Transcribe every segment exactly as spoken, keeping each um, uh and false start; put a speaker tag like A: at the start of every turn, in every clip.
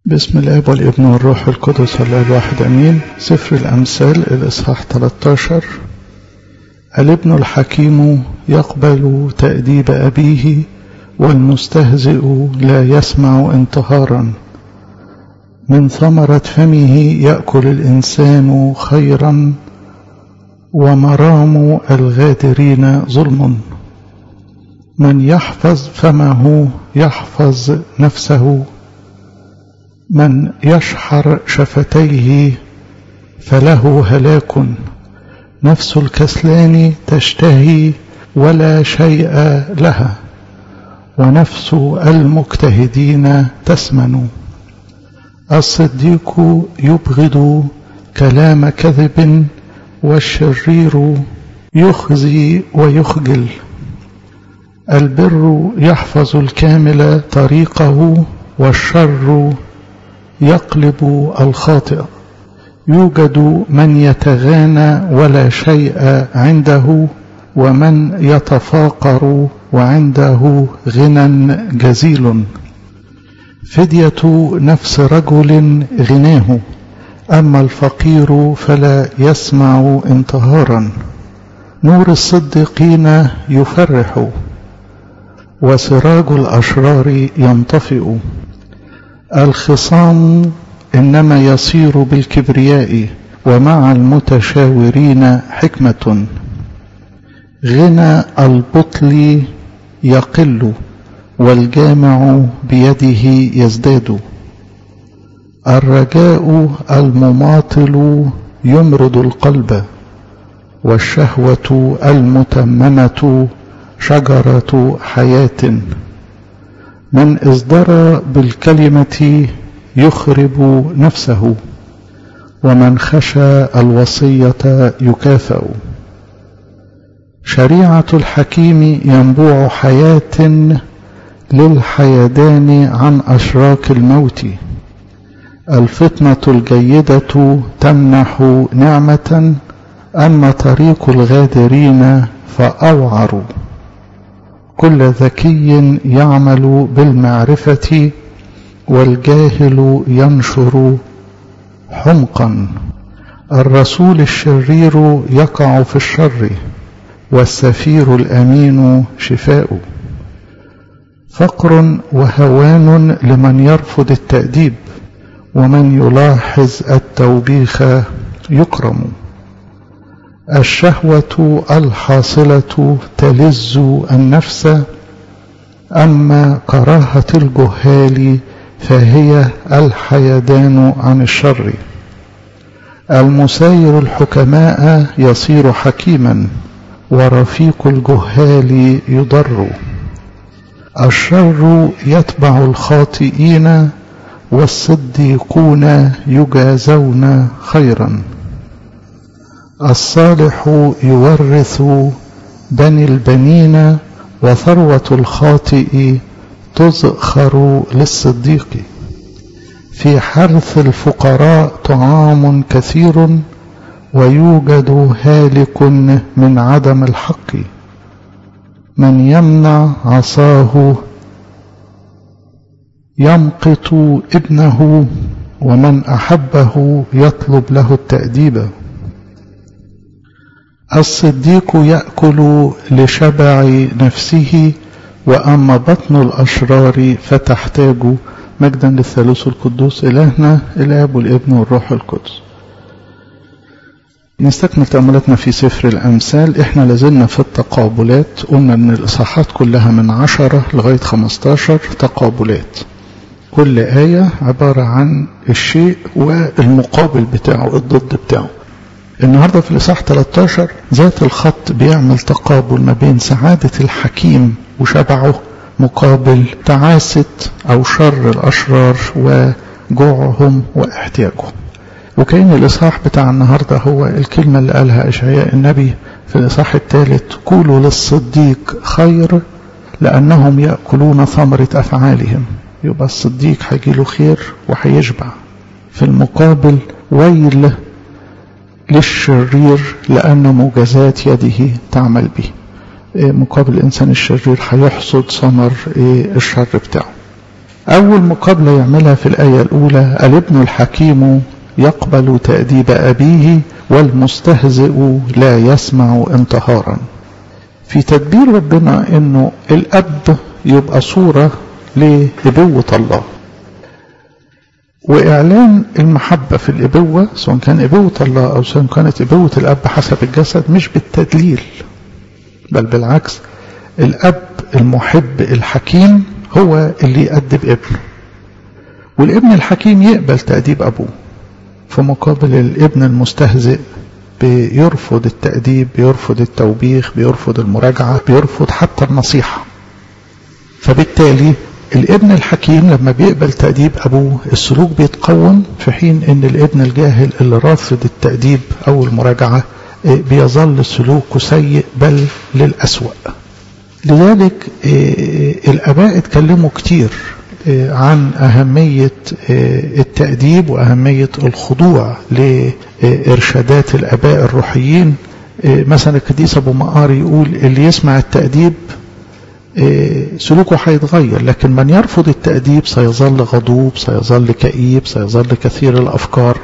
A: بسم الآب والابن والروح القدس الله الواحد أمين. سفر الأمثال الإصحاح ثلاثة عشر. الابن الحكيم يقبل تأديب أبيه، والمستهزئ لا يسمع انتهارا. من ثمرة فمه يأكل الإنسان خيرا، ومرام الغادرين ظلم. من يحفظ فمه يحفظ نفسه، من يشحر شفتيه فله هلاك. نفس الكسلان تشتهي ولا شيء لها، ونفس المجتهدين تسمن. الصديق يبغض كلام كذب، والشرير يخزي ويخجل. البر يحفظ الكامل طريقه، والشر يقلب الخاطئ. يوجد من يتغانى ولا شيء عنده، ومن يتفاقر وعنده غنى جزيل. فدية نفس رجل غناه، أما الفقير فلا يسمع انتهارا. نور الصديقين يفرح، وسراج الأشرار ينطفئ. الخصام إنما يصير بالكبرياء، ومع المتشاورين حكمة. غنى البطل يقل، والجامع بيده يزداد. الرجاء المماطل يمرض القلب، والشهوة المتممة شجرة حياة. من ازدرى بالكلمة يخرب نفسه، ومن خشى الوصية يكافأ. شريعة الحكيم ينبوع حياة، للحيدان عن أشراك الموت. الفطنة الجيدة تمنح نعمة، أما طريق الغادرين فأوعر. كل ذكي يعمل بالمعرفة، والجاهل ينشر حمقا. الرسول الشرير يقع في الشر، والسفير الأمين شفاء. فقر وهوان لمن يرفض التأديب، ومن يلاحظ التوبيخ يكرم. الشهوة الحاصلة تلذ النفس، أما كراهة الجهال فهي الحيدان عن الشر. المساير الحكماء يصير حكيما، ورفيق الجهال يضر. الشر يتبع الخاطئين، والصديقون يجازون خيرا. الصالح يورث بني البنين، وثروة الخاطئ تزخر للصديق. في حرث الفقراء طعام كثير، ويوجد هالك من عدم الحق. من يمنع عصاه يمقت ابنه، ومن أحبه يطلب له التأديب. الصديق يأكل لشبع نفسه، وأما بطن الأشرار فتحتاج. مجدا للثالوث القدوس إلهنا الآب والابن والروح القدس. نستكمل تأملاتنا في سفر الأمثال. احنا لازلنا في التقابلات. قلنا ان الإصحاحات كلها من عشرة لغاية خمستاشر تقابلات، كل آية عبارة عن الشيء والمقابل بتاعه، الضد بتاعه. النهاردة في الإصحاح ثلاثة عشر ذات الخط بيعمل تقابل ما بين سعادة الحكيم وشبعه، مقابل تعاسة أو شر الأشرار وجوعهم واحتياجهم. وكأن الإصحاح بتاع النهاردة هو الكلمة اللي قالها إشعياء النبي في الإصحاح الثالث: قولوا للصديق خير، لأنهم يأكلون ثمرة أفعالهم. يبقى الصديق هيجيله خير وهيشبع. في المقابل ويل للشرير، لأن مجازات يده تعمل به. مقابل الإنسان الشرير هيحصد ثمر الشر بتاعه. أول مقابلة يعملها في الآية الأولى: الابن الحكيم يقبل تأديب أبيه والمستهزئ لا يسمع انتهارا. في تدبير ربنا إنه الأب يبقى صورة لإبوة الله، وإعلان المحبة في الإبوة سواء كان إبوة الله أو سواء كانت إبوة الأب حسب الجسد مش بالتدليل، بل بالعكس، الأب المحب الحكيم هو اللي يأدب ابنه، والابن الحكيم يقبل تأديب أبوه، في مقابل الابن المستهزئ بيرفض التأديب، بيرفض التوبيخ، بيرفض المراجعة، بيرفض حتى النصيحة. فبالتالي الابن الحكيم لما بيقبل تأديب أبوه السلوك بيتقوم، في حين ان الابن الجاهل اللي رافض التأديب أو المراجعة بيظل سلوكه سيء بل للأسوأ. لذلك الآباء اتكلموا كتير عن أهمية التأديب وأهمية الخضوع لإرشادات الآباء الروحيين. مثلا القديس أبو مقار يقول اللي يسمع التأديب سلوكه هيتغير، لكن من يرفض التأديب سيظل غضوب، سيظل كئيب، سيظل كثير الأفكار.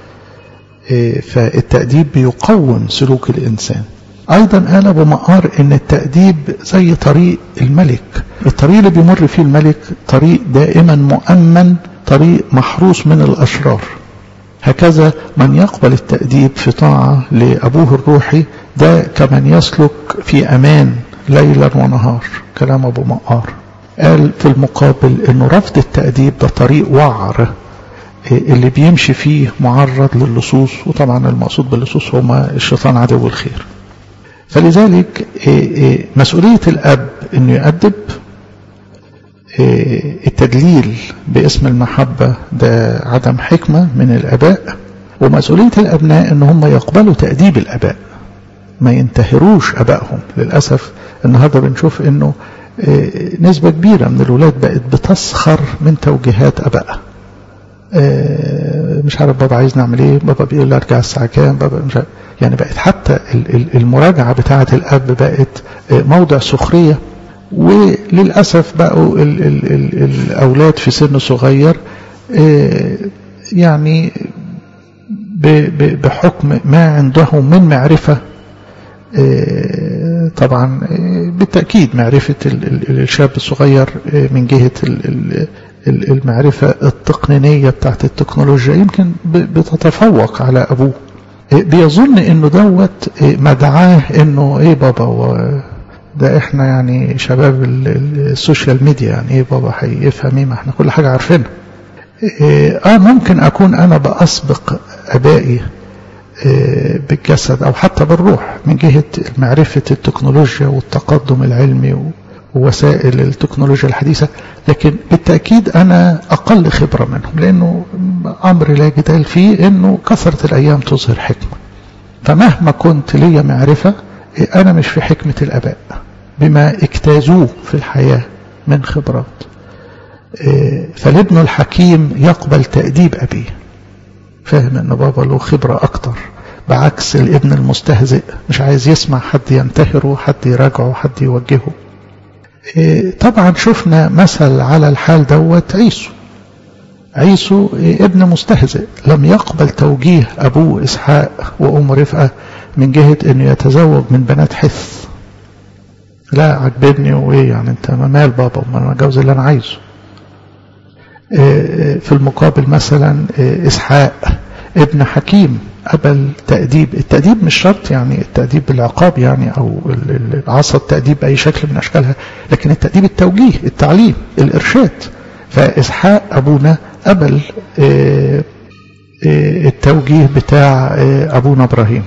A: فالتأديب بيقوم سلوك الإنسان. أيضا قال أبو مقار إن التأديب زي طريق الملك، الطريق اللي بيمر فيه الملك طريق دائما مؤمن، طريق محروس من الأشرار. هكذا من يقبل التأديب في طاعة لأبوه الروحي ده كمن يسلك في أمان ليلا ونهار. كلام أبو مقار. قال في المقابل إنه رفض التأديب ده طريق وعر اللي بيمشي فيه معرض للصوص، وطبعا المقصود باللصوص هما الشيطان عدو الخير. فلذلك مسؤولية الأب إنه يؤدب، التدليل باسم المحبة ده عدم حكمة من الآباء، ومسؤولية الأبناء إن هم يقبلوا تأديب الآباء، ما ينتهروش آبائهم. للأسف النهارده بنشوف إنه نسبة كبيرة من الولاد بقت بتسخر من توجيهات آبائها. مش عارف بابا عايز نعمل ايه، بابا بيقول لي ارجع الساعه كام، بابا مش عارف. يعني بقت حتى المراجعه بتاعه الاب بقت موضع سخريه. وللاسف بقوا ال ال ال الاولاد في سن صغير يعني بحكم ما عندهم من معرفه، طبعا بالتاكيد معرفه الشاب الصغير من جهه المعرفة التقنينية بتاعت التكنولوجيا يمكن بتتفوق على أبوه. بيظن إنه دوت مدعاه إنه إيه بابا، ده إحنا يعني شباب السوشيال ميديا، يعني إيه بابا هيفهم إيه، ما إحنا كل حاجة عارفينها. آه ممكن أكون أنا بأسبق أبائي بالجسد أو حتى بالروح من جهة معرفة التكنولوجيا والتقدم العلمي ووسائل التكنولوجيا الحديثة، لكن بالتأكيد أنا أقل خبرة منهم، لأنه أمر لا جدال فيه أنه كثرة الأيام تظهر حكمة. فمهما كنت لي معرفة أنا مش في حكمة الآباء بما اجتازوه في الحياة من خبرات. فالابن الحكيم يقبل تأديب أبيه، فاهم أن بابا له خبرة أكتر، بعكس الابن المستهزئ مش عايز يسمع حد ينتهره، حد يراجعه، حد يوجهه. طبعا شفنا مثل على الحال دوت عيسو. عيسو ابن مستهزئ لم يقبل توجيه أبوه إسحاق وأم رفقة من جهة أنه يتزوج من بنات حث. لا عجبني وإيه يعني أنت مال بابا وما أنا أتجوز اللي أنا عايزه. في المقابل مثلا إسحاق ابن حكيم قبل تأديب. التأديب مش شرط يعني التأديب بالعقاب يعني أو العصا التأديب بأي شكل من أشكالها، لكن التأديب التوجيه، التعليم، الإرشاد. فإسحاق أبونا قبل التوجيه بتاع أبونا إبراهيم.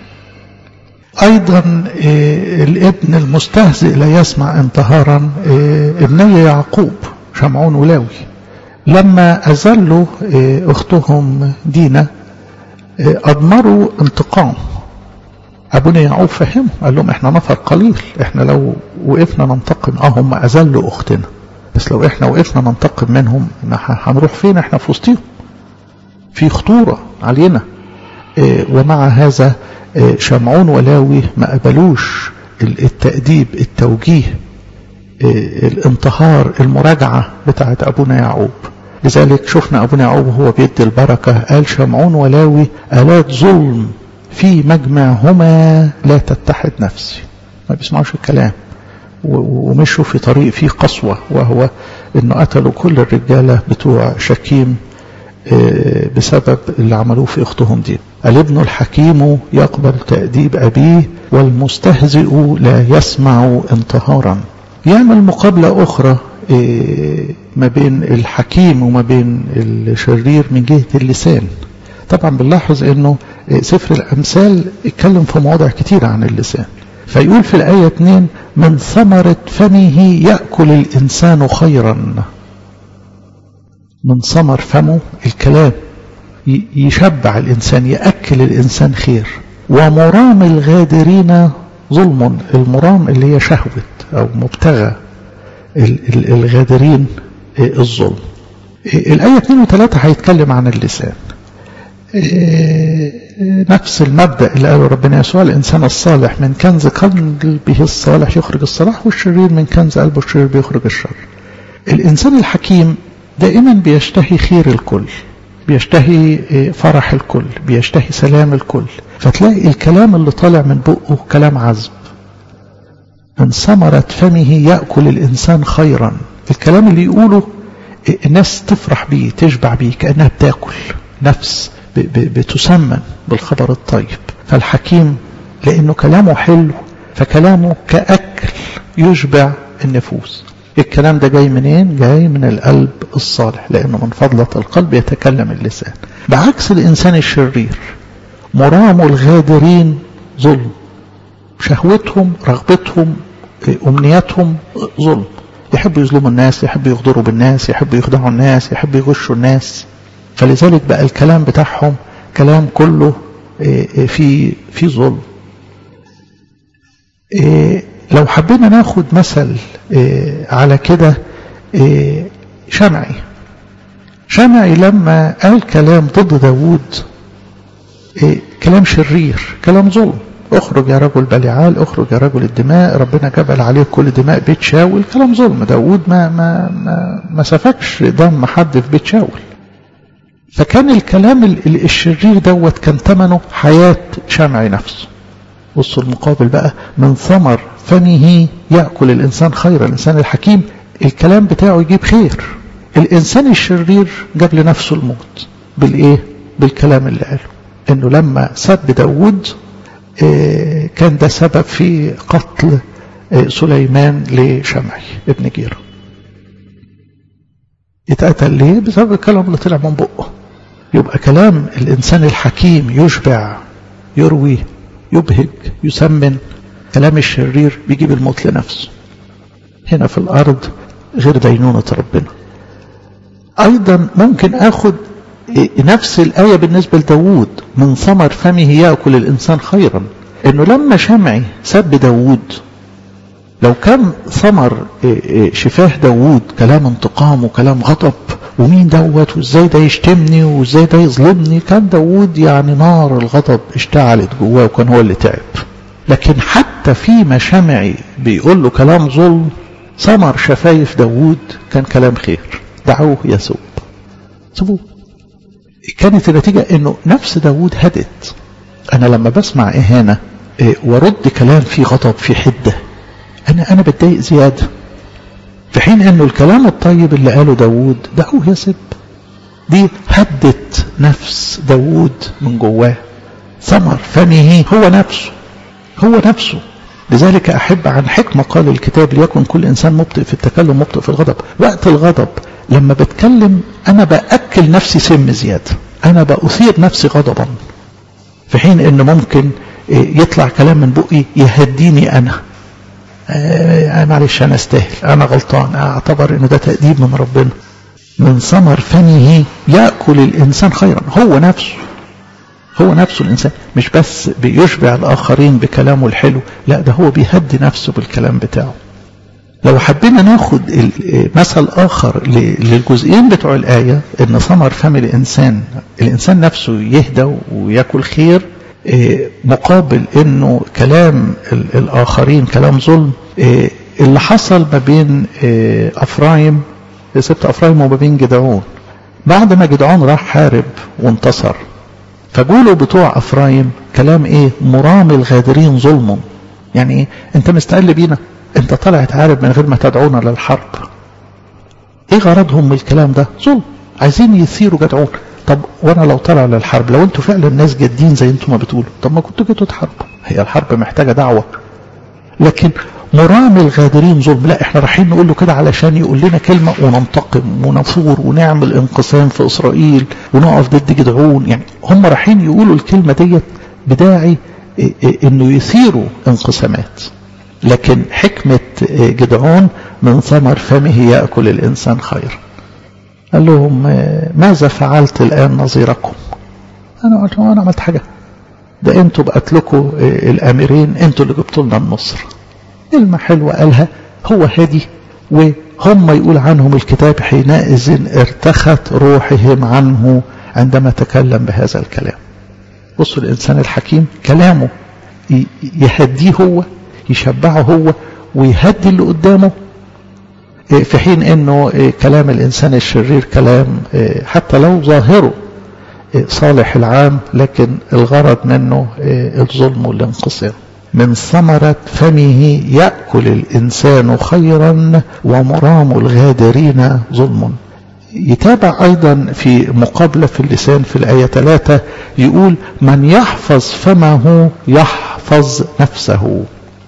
A: أيضا الابن المستهزئ لا يسمع انتهارا ابني يعقوب شمعون ولاوي لما أزلوا أختهم دينا أضمروا انتقام. أبونا يعقوب فهم، قال لهم احنا نفر قليل، احنا لو وقفنا ننتقم اه هم أزلوا أختنا، بس لو احنا وقفنا ننتقم منهم هنروح فين؟ احنا في وسطهم، في خطورة علينا. اه ومع هذا اه شمعون ولاوي ما قبلوش التأديب التوجيه الانتهار المراجعة بتاعت أبونا يعقوب. لذلك شفنا أبونا يعقوب هو بيدي البركة قال شمعون ولاوي آلات ظلم في مجمعهما لا تتحد نفسي. ما بيسمعوش الكلام ومشوا في طريق فيه قسوة، وهو انه قتلوا كل الرجالة بتوع شكيم بسبب اللي عملوه في اختهم دي. الابن الحكيم يقبل تأديب أبيه والمستهزئ لا يسمع انتهارا. يعمل مقابلة أخرى ما بين الحكيم وما بين الشرير من جهة اللسان. طبعا بنلاحظ انه سفر الأمثال اتكلم في مواضع كتير عن اللسان. فيقول في الآية اثنين من ثمرة فمه يأكل الإنسان خيرا. من ثمر فمه الكلام يشبع الإنسان، يأكل الإنسان خير. ومرام الغادرين ظلم. المرام اللي هي شهوة أو مبتغى الغادرين الظلم. الآية اثنين وثلاثة هيتكلم عن اللسان. نفس المبدأ اللي قاله ربنا يسوع الإنسان الصالح من كنز قلبه الصالح يخرج الصلاح، والشرير من كنز قلبه الشرير بيخرج الشر. الإنسان الحكيم دائما بيشتهي خير الكل، بيشتهي فرح الكل، بيشتهي سلام الكل. فتلاقي الكلام اللي طالع من بقه كلام عذب. من ثمرة فمه يأكل الإنسان خيرا. الكلام اللي يقوله الناس تفرح بيه تشبع بيه كأنها بتاكل، نفس بتسمن بالخبر الطيب. فالحكيم لأنه كلامه حلو فكلامه كأكل يشبع النفوس. الكلام ده جاي منين؟ جاي من القلب الصالح، لأنه من فضلة القلب يتكلم اللسان. بعكس الإنسان الشرير مرام الغادرين ظلم. شهوتهم رغبتهم أمنياتهم ظلم. يحبوا يظلموا الناس، يحبوا يغدروا بالناس، يحبوا يخدعوا الناس، يحبوا يغشوا الناس. فلذلك بقى الكلام بتاعهم كلام كله في في ظلم. لو حبينا ناخد مثل على كده شمعي. شمعي لما قال كلام ضد داود كلام شرير، كلام ظلم. اخرج يا رجل بليعال، اخرج يا رجل الدماء، ربنا جبل عليه كل دماء بيت شاول. كلام ظلم. داود ما ما ما, ما سفكش دم حد في بيت شاول. فكان الكلام الشرير دوت كان ثمنه حياة شمعي نفسه. بصوا المقابل بقى، من ثمر فمه يأكل الإنسان خيرا. الإنسان الحكيم الكلام بتاعه يجيب خير. الإنسان الشرير جاب لنفسه الموت. بالإيه؟ بالكلام اللي قاله. إنه لما سب داود كان ده سبب في قتل سليمان لشمعي ابن جيرة. اتقتل ليه؟ بسبب الكلام اللي طلع من بقه. يبقى كلام الإنسان الحكيم يشبع، يروي، يبهج، يسمن. كلام الشرير بيجيب الموت لنفسه هنا في الأرض غير دينونة ربنا. أيضا ممكن أخذ نفس الآية بالنسبة لداود، من ثمر فمه يأكل الإنسان خيرا. إنه لما شمعي سب داود، لو كان ثمر شفاه داود كلام انتقام وكلام غضب، ومين دوت وازاي ده يشتمني وازاي ده يظلمني، كان داود يعني نار الغضب اشتعلت جواه وكان هو اللي تعب. لكن حتى فيما شمعي بيقول له كلام ظلم، ثمر شفايف داود كان كلام خير. دعوه يسوب، سبوه. كانت النتيجة انه نفس داود هدت. انا لما بسمع اهانة ورد كلام فيه غضب فيه حدة، انا انا بتضايق زيادة، في حين انه الكلام الطيب اللي قاله داود دعوه يسب. دي هدت نفس داود من جواه. ثمر فمه هو نفسه، هو نفسه. لذلك أحب عن حكمة قال الكتاب ليكن كل إنسان مبطئ في التكلم مبطئ في الغضب. وقت الغضب لما بتكلم أنا بأكل نفسي سم زيادة، أنا بأثير نفسي غضبا، في حين إنه ممكن يطلع كلام من بقي يهديني أنا. آه معلش أنا استاهل، أنا غلطان، أعتبر إنه ده تأديب من ربنا. من ثمر فمه يأكل الإنسان خيرا. هو نفسه، هو نفسه الإنسان مش بس بيشبع الآخرين بكلامه الحلو، لا ده هو بيهدي نفسه بالكلام بتاعه. لو حبينا ناخد مثل آخر للجزئين بتوع الآية، إن ثمر فم الإنسان، الإنسان نفسه يهدى ويأكل خير، مقابل إنه كلام الآخرين كلام ظلم، اللي حصل ما بين أفرايم سبت أفرايم وما بين جدعون. بعد ما جدعون راح حارب وانتصر، فقولوا بتوع أفرايم كلام ايه؟ مرام الغادرين ظلم. يعني ايه؟ انت مستقل بينا، انت طالع تحارب من غير ما تدعونا للحرب. ايه غرضهم من الكلام ده؟ ظلم، عايزين يثيروا جدعون. طب وانا لو طلع للحرب، لو انتوا فعلا ناس جادين زي انتوا ما بتقولوا، طب ما كنتوا جيتوا تحاربوا. هي الحرب محتاجة دعوة، لكن مرام الغادرين ظلم. لا، احنا رايحين نقول له كده علشان يقول لنا كلمة وننتقم ونفور ونعمل انقسام في اسرائيل ونقف ضد جدعون. يعني هم رايحين يقولوا الكلمة ديت بداعي انه يثيروا انقسامات. لكن حكمة جدعون من ثمر فمه يأكل الانسان خير. قال لهم ماذا فعلت الآن نظيركم؟ انا قلت انا عملت حاجة؟ ده انتوا بقتلكوا الاميرين، انتوا اللي جبتوا لنا النصر. كلمة حلوة قالها، هو هادي، وهم يقول عنهم الكتاب حينئذ ارتخت روحهم عنه عندما تكلم بهذا الكلام. بصوا الإنسان الحكيم كلامه يهديه هو، يشبعه هو، ويهدي اللي قدامه، في حين انه كلام الإنسان الشرير كلام حتى لو ظاهره صالح العام، لكن الغرض منه الظلم والانقسام. من ثمرة فمه يأكل الإنسان خيرا ومرام الغادرين ظلم. يتابع أيضا في مقابلة في اللسان في الآية ثلاثة يقول من يحفظ فمه يحفظ نفسه،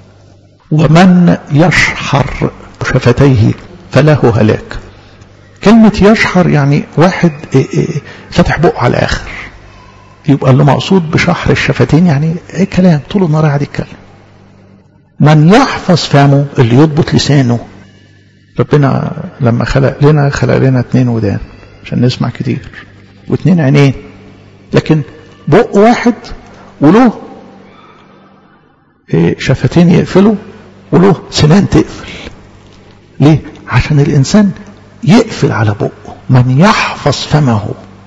A: ومن يشحر شفتيه فله هلاك. كلمة يشحر يعني واحد فتح بقه على الآخر، يبقى اللي مقصود بشحر الشفتين يعني ايه؟ كلام طول النهار قاعد يتكلم. من يحفظ فمه اللي يضبط لسانه. ربنا لما خلق لنا خلق لنا اتنين ودان عشان نسمع كتير، واتنين عينين، لكن بق واحد وله ايه شفتين يقفلوا وله سنان تقفل. ليه؟ عشان الإنسان يقفل على بقه. من يحفظ فمه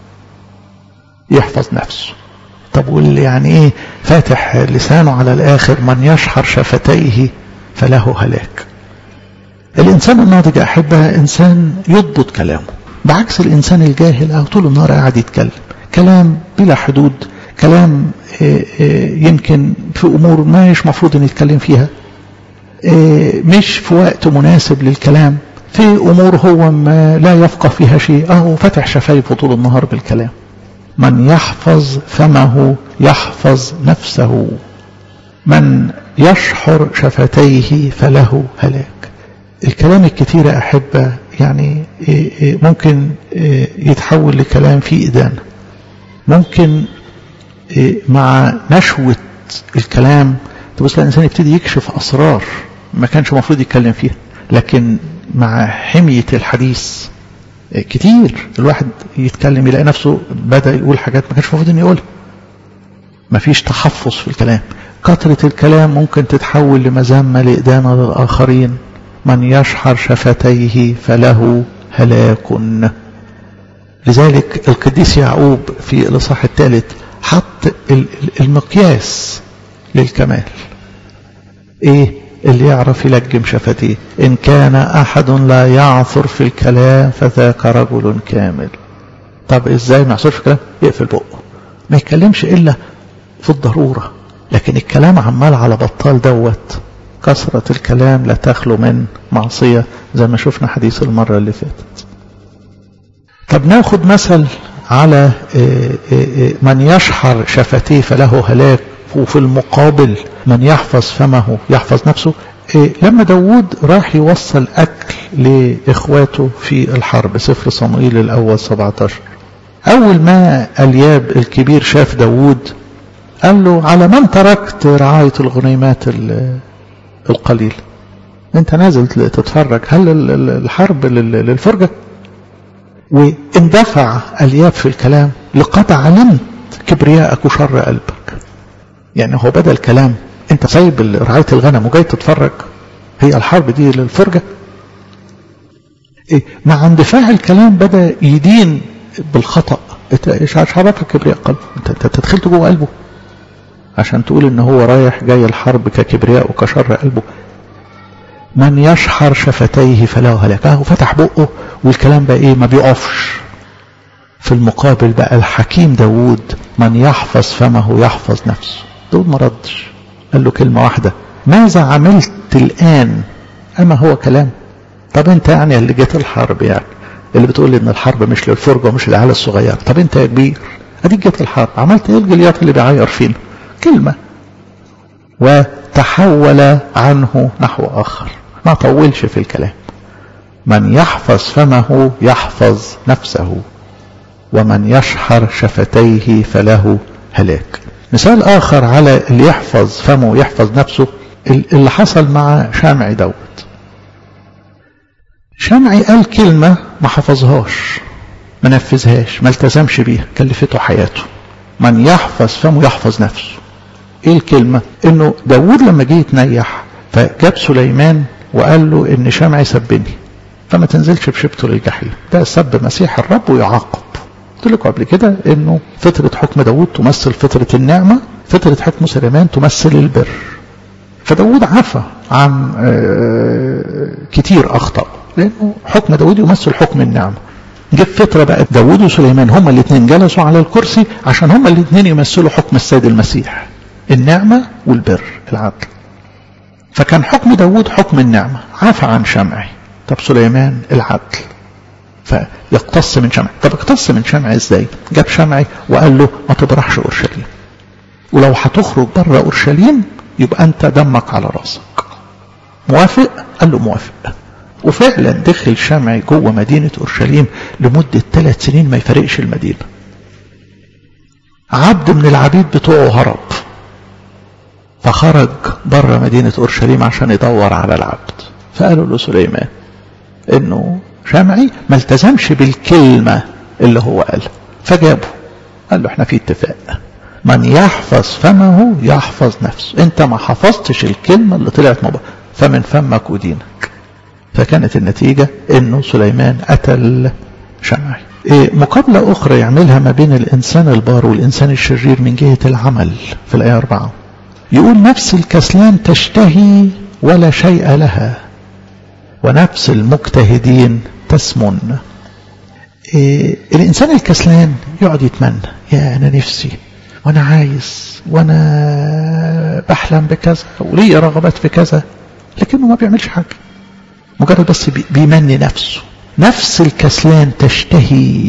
A: يحفظ نفسه. طب واللي يعني ايه فاتح لسانه على الآخر؟ من يشحر شفتيه فله هلاك. الإنسان الناضج أحبها إنسان يضبط كلامه، بعكس الإنسان الجاهل أو طول النهار قاعد يتكلم كلام بلا حدود، كلام يمكن في أمور ما مش مفروض أن يتكلم فيها، مش في وقت مناسب للكلام، في أمور هو ما لا يفقه فيها شيء، أهو فتح شفايفه طول النهار بالكلام. من يحفظ فمه يحفظ نفسه، من يشحر شفتيه فله هلاك. الكلام الكثير أحبة يعني ممكن يتحول لكلام فيه إدانة، ممكن مع نشوة الكلام تبص الإنسان يبتدي يكشف أسرار ما كانش مفروض يتكلم فيها. لكن مع حمية الحديث كتير الواحد يتكلم يلاقي نفسه بدأ يقول حاجات ما كانش مفروض انه يقولها. مفيش تحفظ في الكلام. كثرة الكلام ممكن تتحول لمذمة لإدانة للآخرين. من يشحر شفتيه فله هلاك. لذلك القديس يعقوب في الإصحاح الثالث حط المقياس للكمال. ايه اللي يعرف يلجم شفتيه؟ إن كان أحد لا يعثر في الكلام فذاك رجل كامل. طب إزاي ما يعثرش في الكلام؟ يقفل بقه، ما يتكلمش إلا في الضرورة. لكن الكلام عمال على بطال دوت، كثرة الكلام لا تخلو من معصية، زي ما شفنا حديث المرة اللي فاتت. طب ناخد مثل على من يشحر شفتيه فله هلاك، وفي المقابل من يحفظ فمه يحفظ نفسه. إيه لما داود راح يوصل أكل لإخواته في الحرب، سفر صموئيل الأول سبعة عشر، أول ما الياب الكبير شاف داود قال له على من تركت رعاية الغنيمات القليل؟ انت نازل تتفرج، هل الحرب للفرجة؟ واندفع الياب في الكلام، لقد علمت كبرياءك وشر قلبك. يعني هو بدل كلام انت سايب رعاية الغنم وجاي تتفرج، هي الحرب دي للفرجة؟ إيه؟ مع اندفاع الكلام بدأ يدين بالخطأ. شعبك كبرياء قلبه، انت تدخلت جوه قلبه عشان تقول ان هو رايح جاي الحرب ككبرياء وكشر قلبه. من يشحر شفتيه فله هلاك. اهو فتح بقه والكلام بقى ايه؟ ما بيقفش. في المقابل بقى الحكيم داود من يحفظ فمه يحفظ نفسه. داود ما ردش، قال له كلمة واحدة: ماذا عملت الآن؟ أما هو كلام. طب انت يعني اللي جيت الحرب، يعني اللي بتقول لي ان الحرب مش للفرجة ومش للعيال الصغير، طب انت يا كبير اديك جيت الحرب عملت ايه؟ الجليات اللي بيعير فينا كلمة. وتحول عنه نحو آخر، ما طولش في الكلام. من يحفظ فمه يحفظ نفسه ومن يشحر شفتيه فله هلاك. مثال آخر على اللي يحفظ فمه ويحفظ نفسه اللي حصل مع شمعي داود. شمعي قال كلمة ما حفظهاش، ما نفذهاش، ما التزمش بيها، كلفته حياته. من يحفظ فمه يحفظ نفسه. ايه الكلمة؟ انه داود لما جه يتنيح فجاب سليمان وقال له ان شمعي سبني فما تنزلش بشبته للجحيم. ده سب مسيح الرب ويعاقب. قلت لكم قبل كده انه فترة حكم داود تمثل فترة النعمة، فترة حكم سليمان تمثل البر. فداود عفى عن كتير اخطأ، لانه حكم داود يمثل حكم النعمة. جه فترة بقى داود وسليمان هما الاثنين جلسوا على الكرسي عشان هما الاثنين يمثلوا حكم السيد المسيح، النعمة والبر، العدل. فكان حكم داود حكم النعمة، عفى عن شمعي. طب سليمان العدل، فيقتص من شمعي. طب اقتص من شمعي ازاي؟ جاب شمعي وقال له ما تبرحش اورشليم، ولو هتخرج بره اورشليم يبقى انت دمك على راسك. موافق؟ قال له موافق. وفعلا دخل شمعي جوه مدينة اورشليم لمدة ثلاث سنين ما يفرقش المدينة. عبد من العبيد بتوعه هرب فخرج بره مدينة اورشليم عشان يدور على العبد. فقالوا له سليمان انه شمعي ما التزمش بالكلمة اللي هو قالها، فجابه قال له احنا في اتفاق، من يحفظ فمه يحفظ نفسه. انت ما حفظتش الكلمة اللي طلعت مبارك فمن فمك ودينك. فكانت النتيجة انه سليمان قتل شمعي. إيه مقابلة اخرى يعملها ما بين الانسان البار والانسان الشرير من جهة العمل في الايه أربعة، يقول نفس الكسلان تشتهي ولا شيء لها ونفس المجتهدين تسمن. إيه الانسان الكسلان يقعد يتمنى، يا انا نفسي وانا عايز وانا بحلم بكذا ولي رغبات في كذا، لكنه ما بيعملش حاجة، مجرد بس بيمني نفسه. نفس الكسلان تشتهي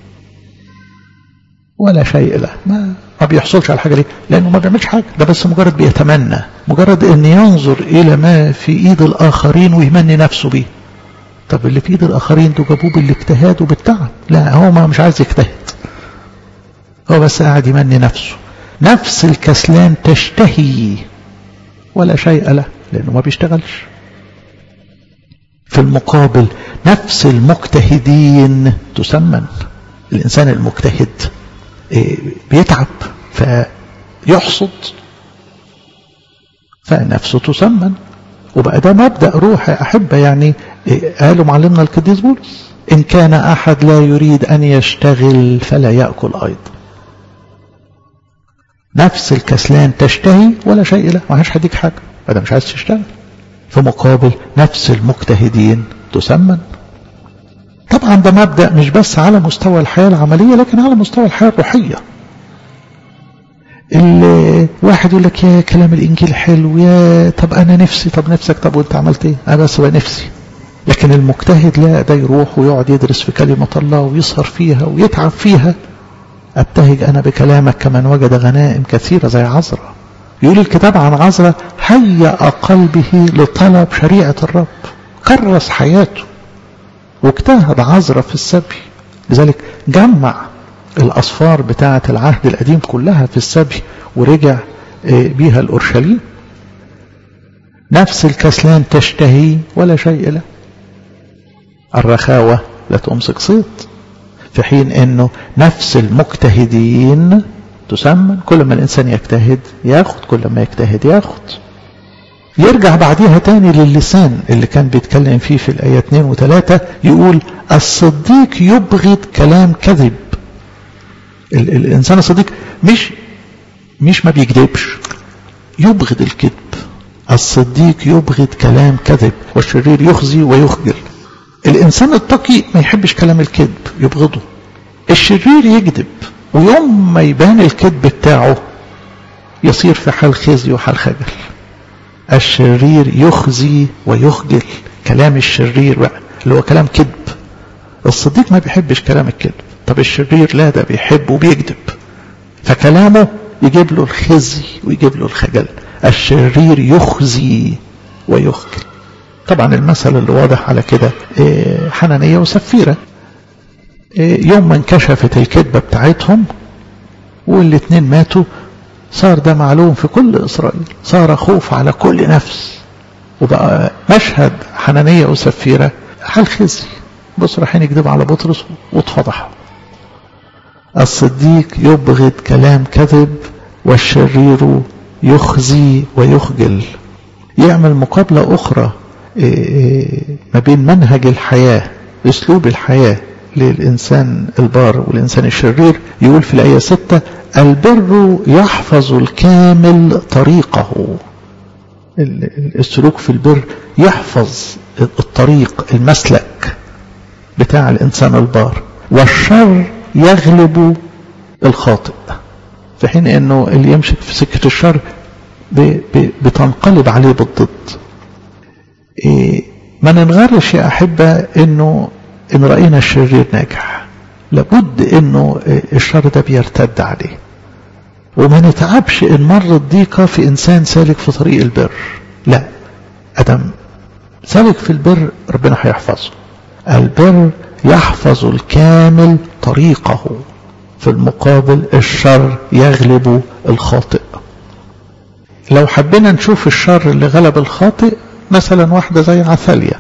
A: ولا شيء له، ما ما بيحصلش على الحاجة دي لأنه ما بيعملش حاجة، ده بس مجرد بيتمنى، مجرد أن ينظر إلى ما في إيد الآخرين ويمني نفسه بيه. طب اللي في إيد الآخرين ده جابوه بالاجتهاد وبالتعب؟ لا، هو ما مش عايز يجتهد، هو بس قاعد يمني نفسه. نفس الكسلان تشتهي ولا شيء له لأنه ما بيشتغلش. في المقابل نفس المجتهدين تسمن. الإنسان المجتهد بيتعب فيحصد فنفسه تسمن. وبقى ده مبدأ روح يا أحبة. يعني قالوا معلمنا القديس بولس إن كان أحد لا يريد أن يشتغل فلا يأكل أيضا. نفس الكسلان تشتهي ولا شيء له، ما هاش هديك حاجة فده مش عايز تشتغل. في مقابل نفس المجتهدين تسمن. طبعا ده مبدأ مش بس على مستوى الحياة العملية لكن على مستوى الحياة الروحية. الواحد يقول لك يا كلام الإنجيل حلو، يا طب أنا نفسي، طب نفسك، طب وانت عملت ايه؟ أنا بس بقى نفسي. لكن المجتهد لا، ده يروح ويقعد يدرس في كلمة الله ويسهر فيها ويتعب فيها. أبتهج أنا بكلامك كمن وجد غنائم كثيرة زي عذرا. يقول الكتاب عن عذرا هيأ قلبه لطلب شريعة الرب، كرس حياته واجتهد عذرا في السبي. لذلك جمع الأصفار بتاعة العهد القديم كلها في السبي ورجع بيها الأورشليم. نفس الكسلان تشتهي ولا شيء له. الرخاوة لا تمسك صيد، في حين انه نفس المجتهدين تسمن. كل ما الانسان يجتهد ياخد، كل ما يجتهد ياخد. يرجع بعديها تاني للسان اللي كان بيتكلم فيه في الآية اثنين وثلاثة، يقول الصديق يبغض كلام كذب. ال الإنسان الصديق مش مش ما بيكذبش، يبغض الكذب. الصديق يبغض كلام كذب والشرير يخزي ويخجل. الإنسان التقي ما يحبش كلام الكذب، يبغضه. الشرير يكذب، ويوم ما يبان الكذب بتاعه يصير في حال خزي وحال خجل. الشرير يخزي ويخجل، كلام الشرير بقى اللي هو كلام كذب. الصديق ما بيحبش كلام الكذب، طب الشرير لا، ده بيحب وبيكذب، فكلامه يجيب له الخزي ويجيب له الخجل. الشرير يخزي ويخجل. طبعا المثل اللي واضح على كده حنانية وسفيرة. يوم ما انكشفت الكذبة بتاعتهم والاثنين ماتوا، صار ده معلوم في كل إسرائيل، صار خوف على كل نفس، وبقى مشهد حنانية وسفيرة حال خزي. بص رايحين يكذبوا على بطرس واتفضحوا. الصديق يبغض كلام كذب والشرير يخزي ويخجل. يعمل مقابلة أخرى ما بين منهج الحياة، أسلوب الحياة للإنسان البار والإنسان الشرير. يقول في الآية ستة: البر يحفظ الكامل طريقه. السلوك في البر يحفظ الطريق، المسلك بتاع الإنسان البار، والشر يغلب الخاطئ. في حين أنه اللي يمشي في سكة الشر بتنقلب عليه بالضد. إيه ما ننغرش يا أحبة أنه إن رأينا الشرير ناجح، لابد أنه الشر ده بيرتد عليه. وما نتعبش إن مرت ضيقة في إنسان سالك في طريق البر، لا، أدم سالك في البر ربنا هيحفظه. البر يحفظ الكامل طريقه، في المقابل الشر يغلب الخاطئ. لو حبينا نشوف الشر اللي غلب الخاطئ، مثلا واحدة زي عثاليا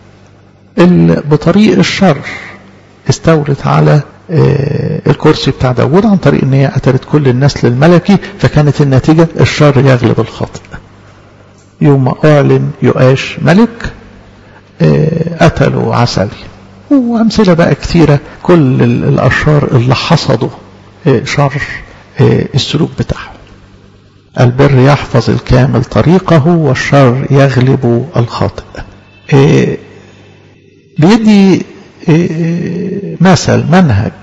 A: اللي بطريق الشر استولت على الكرسي بتاع داود عن طريق ان هي قتلت كل النسل الملكي، فكانت النتيجة الشر يغلب الخاطئ. يوم ما اعلن يؤاش ملك قتلوا عثاليا. وامثلة بقى كثيرة، كل الاشرار اللي حصدوا شر السلوك بتاعهم. البر يحفظ الكامل طريقه والشر يغلب الخاطئ. بيدي مثل منهج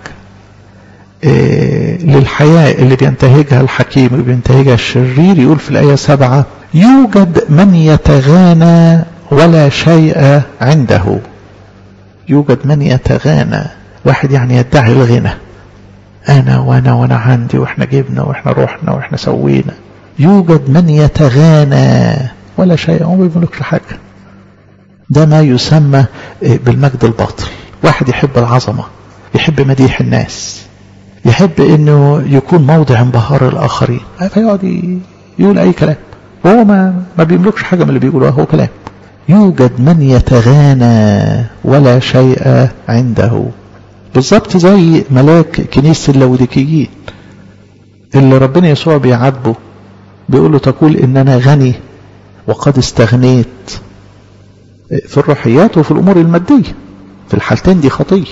A: للحياة اللي بينتهجها الحكيم وبينتهجها الشرير. يقول في الآية سبعة: يوجد من يتغانى ولا شيء عنده. يوجد من يتغانى، واحد يعني يدعي الغنى، أنا وأنا وأنا عندي وإحنا جبنا وإحنا روحنا وإحنا سوينا. يوجد من يتغانى ولا شيء، هو ما بيملكش حاجة. ده ما يسمى بالمجد الباطل. واحد يحب العظمة، يحب مديح الناس، يحب انه يكون موضع انبهار الاخرين، فيقعد يقول اي كلام وهو ما ما بيملكش حاجة من اللي بيقولوها، هو كلام. يوجد من يتغانى ولا شيء عنده. بالضبط زي ملاك كنيسة اللوديكيين اللي ربنا يسوع بيعاتبه، بيقول له: تقول ان انا غني وقد استغنيت. في الروحيات وفي الامور المادية، في الحالتين دي خطية.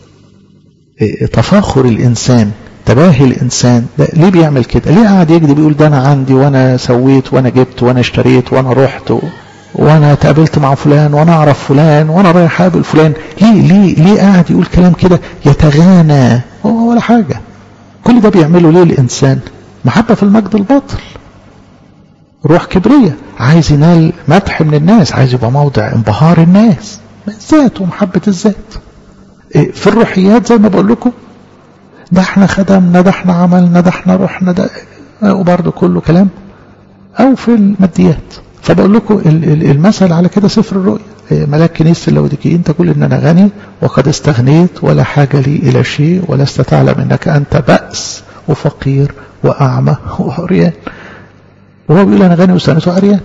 A: تفاخر الانسان، تباهي الانسان، ده ليه بيعمل كده؟ ليه قاعد يكذب يقول ده انا عندي وانا سويت وانا جبت وانا اشتريت وانا رحت وانا تقابلت مع فلان وانا اعرف فلان وانا رايح اقابل فلان؟ ليه ليه ليه قاعد يقول كلام كده يتغانى هو ولا حاجة؟ كل ده بيعمله ليه الانسان؟ محبة في المجد الباطل، روح كبرية، عايز ينال مدح من الناس، عايز يبقى موضع انبهار الناس، الذات ومحبة الذات. في الروحيات زي ما بقول لكم، ده احنا خدمنا، ده احنا عملنا، ده احنا رحنا، ده وبرضه كله كلام. او في الماديات، فبقول لكم المثل على كده سفر الرؤيا. ملاك كنيسة اللوديكيين تقول ان انا غني وقد استغنيت ولا حاجة لي الى شيء، ولست تعلم انك انت بأس وفقير واعمى وعريان. وهو بيقول انا غني واستغنيت وعريان.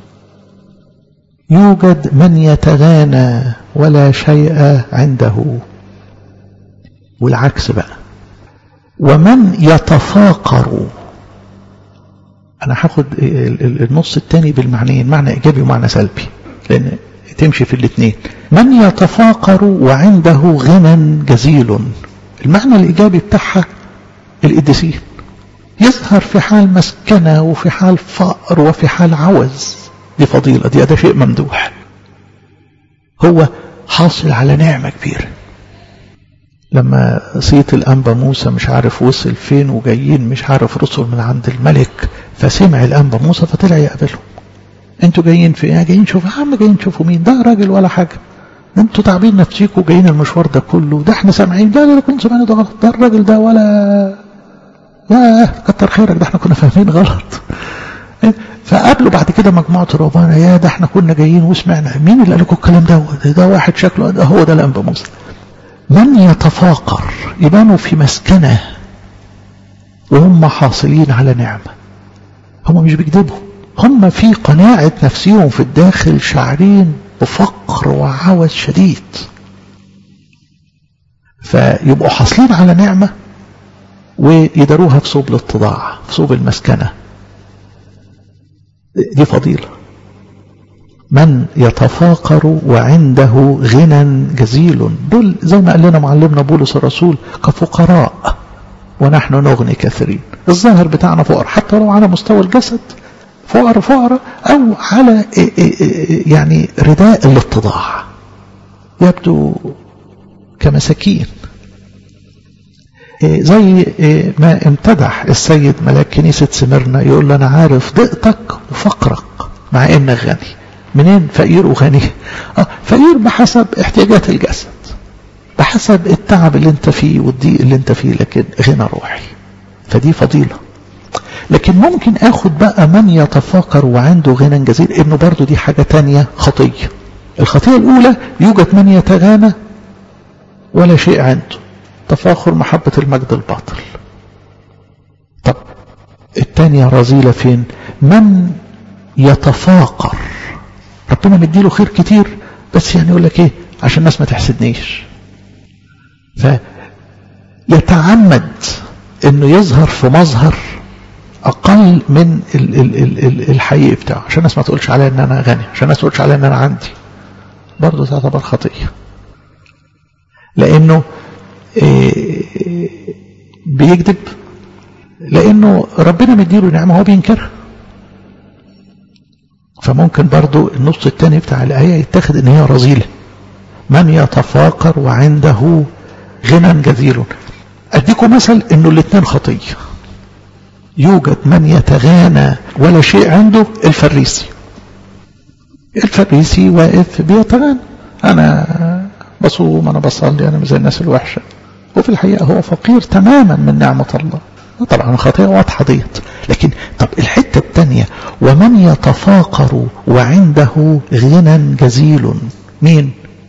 A: يوجد من يتغانى ولا شيء عنده. والعكس بقى: ومن يتفاقر. انا هاخد النص الثاني بالمعنيين، معنى ايجابي ومعنى سلبي، لان تمشي في الاثنين. من يتفاقر وعنده غنى جزيل. المعنى الايجابي بتاعها القديسين، يظهر في حال مسكنة وفي حال فقر وفي حال عوز، دي فضيلة، دي ده شيء ممدوح. هو حاصل على نعمة كبيرة. لما صيت الأنبا موسى مش عارف وصل فين وجايين مش عارف رسل من عند الملك، فسمع الأنبا موسى فطلع يقابلهم. انتوا جايين في ايه؟ جايين شوفوا. عم جايين تشوفوا مين؟ ده راجل ولا حاجة، انتوا تعبين نفسيكوا جايين المشوار ده كله، ده احنا سامعين. لا لا كنت سامعين ده غلط، ده الراجل ده ولا يا كتر خيرك، ده احنا كنا فاهمين غلط. فقابلوا بعد كده مجموعة رهبان، يا ده احنا كنا جايين وسمعنا. مين اللي قال لكم الكلام ده؟ ده واحد شكله ده هو ده الأنبا موسى. من يتفاقر يبانوا في مسكنة وهم حاصلين على نعمة. هم مش بيكذبوا، هم في قناعة نفسهم في الداخل شاعرين بفقر وعوز شديد، فيبقوا حاصلين على نعمة ويداروها في صوب الاتضاع، في صوب المسكنة. دي فضيلة. من يتفاقر وعنده غنى جزيل، دول زي ما قال لنا معلمنا بولس الرسول كفقراء ونحن نغني كثيرين. الظاهر بتاعنا فقر، حتى لو على مستوى الجسد فقر فقر، او على يعني رداء الاتضاع يبدو كمساكين. زي ما امتدح السيد ملاك كنيسة سمرنا، يقول له أنا عارف ضيقتك وفقرك مع إنك غني. منين فقير وغني؟ آه فقير بحسب احتياجات الجسد، بحسب التعب اللي انت فيه والضيق اللي انت فيه، لكن غنى روحي. فدي فضيلة. لكن ممكن اخد بقى من يتفاقر وعنده غنى جزيل، انه برضو دي حاجة تانية خطية. الخطية الاولى يوجد من يتغانى ولا شيء عنده، تفاخر محبة المجد الباطل. طب التانية رذيلة فين؟ من يتفاقر ربنا مديله خير كتير، بس يعني يقول لك ايه عشان الناس ما تحسدنيش، فيتعمد انه يظهر في مظهر اقل من ال ال ال ال الحقيقي بتاعه، عشان الناس ما تقولش عليا ان انا غني، عشان الناس ما تقولش عليا ان انا عندي. برضه تعتبر خطية، لانه إيه بيكذب، لانه ربنا مديله نعمة هو بينكرها. فممكن برضو النص الثاني بتاع الآية يتخذ ان هي رذيلة. من يتفاقر وعنده غنى جزيل. اديكم مثل انه الاثنين خطية. يوجد من يتغانى ولا شيء عنده، الفريسي. الفريسي واقف بيتغانى، انا بصوم، انا بصلي، انا زي الناس الوحشة، وفي الحقيقة هو فقير تماما من نعمة الله. طبعا خطيئة واضحة ديت. لكن طب الحتة الثانية، ومن يتفاقر وعنده غنى جزيل. مين؟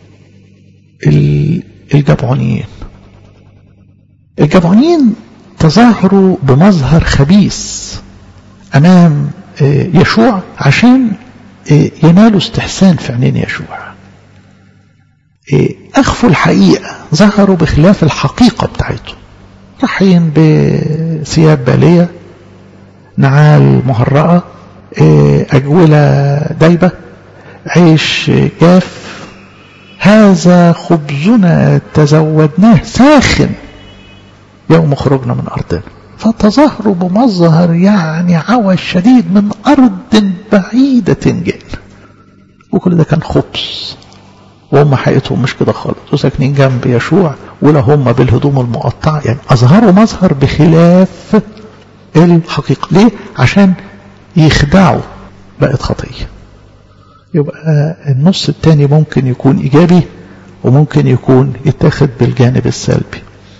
A: الجبعونيين. الجبعونيين تظاهروا بمظهر خبيث امام يشوع عشان ينالوا استحسان في عينين يشوع. اخفوا الحقيقة، ظهروا بخلاف الحقيقة بتاعتهم. رايحين بثياب بالية، نعال مهرقة، أجولة دايبة، عيش جاف. هذا خبزنا تزودناه ساخن يوم خرجنا من أرضنا. فتظاهروا بمظهر يعني عوز شديد من أرض بعيدة جدا، وكل ده كان خبز، وهم حقيقتهم مش كده خالص، وساكنين جنب يشوع ولا هم بالهدوم المقطعة. يعني أظهروا مظهر بخلاف الحقيقة. ليه؟ عشان يخدعوا. بقت خطية. يبقى النص الثاني ممكن يكون إيجابي وممكن يكون يتاخد بالجانب السلبي.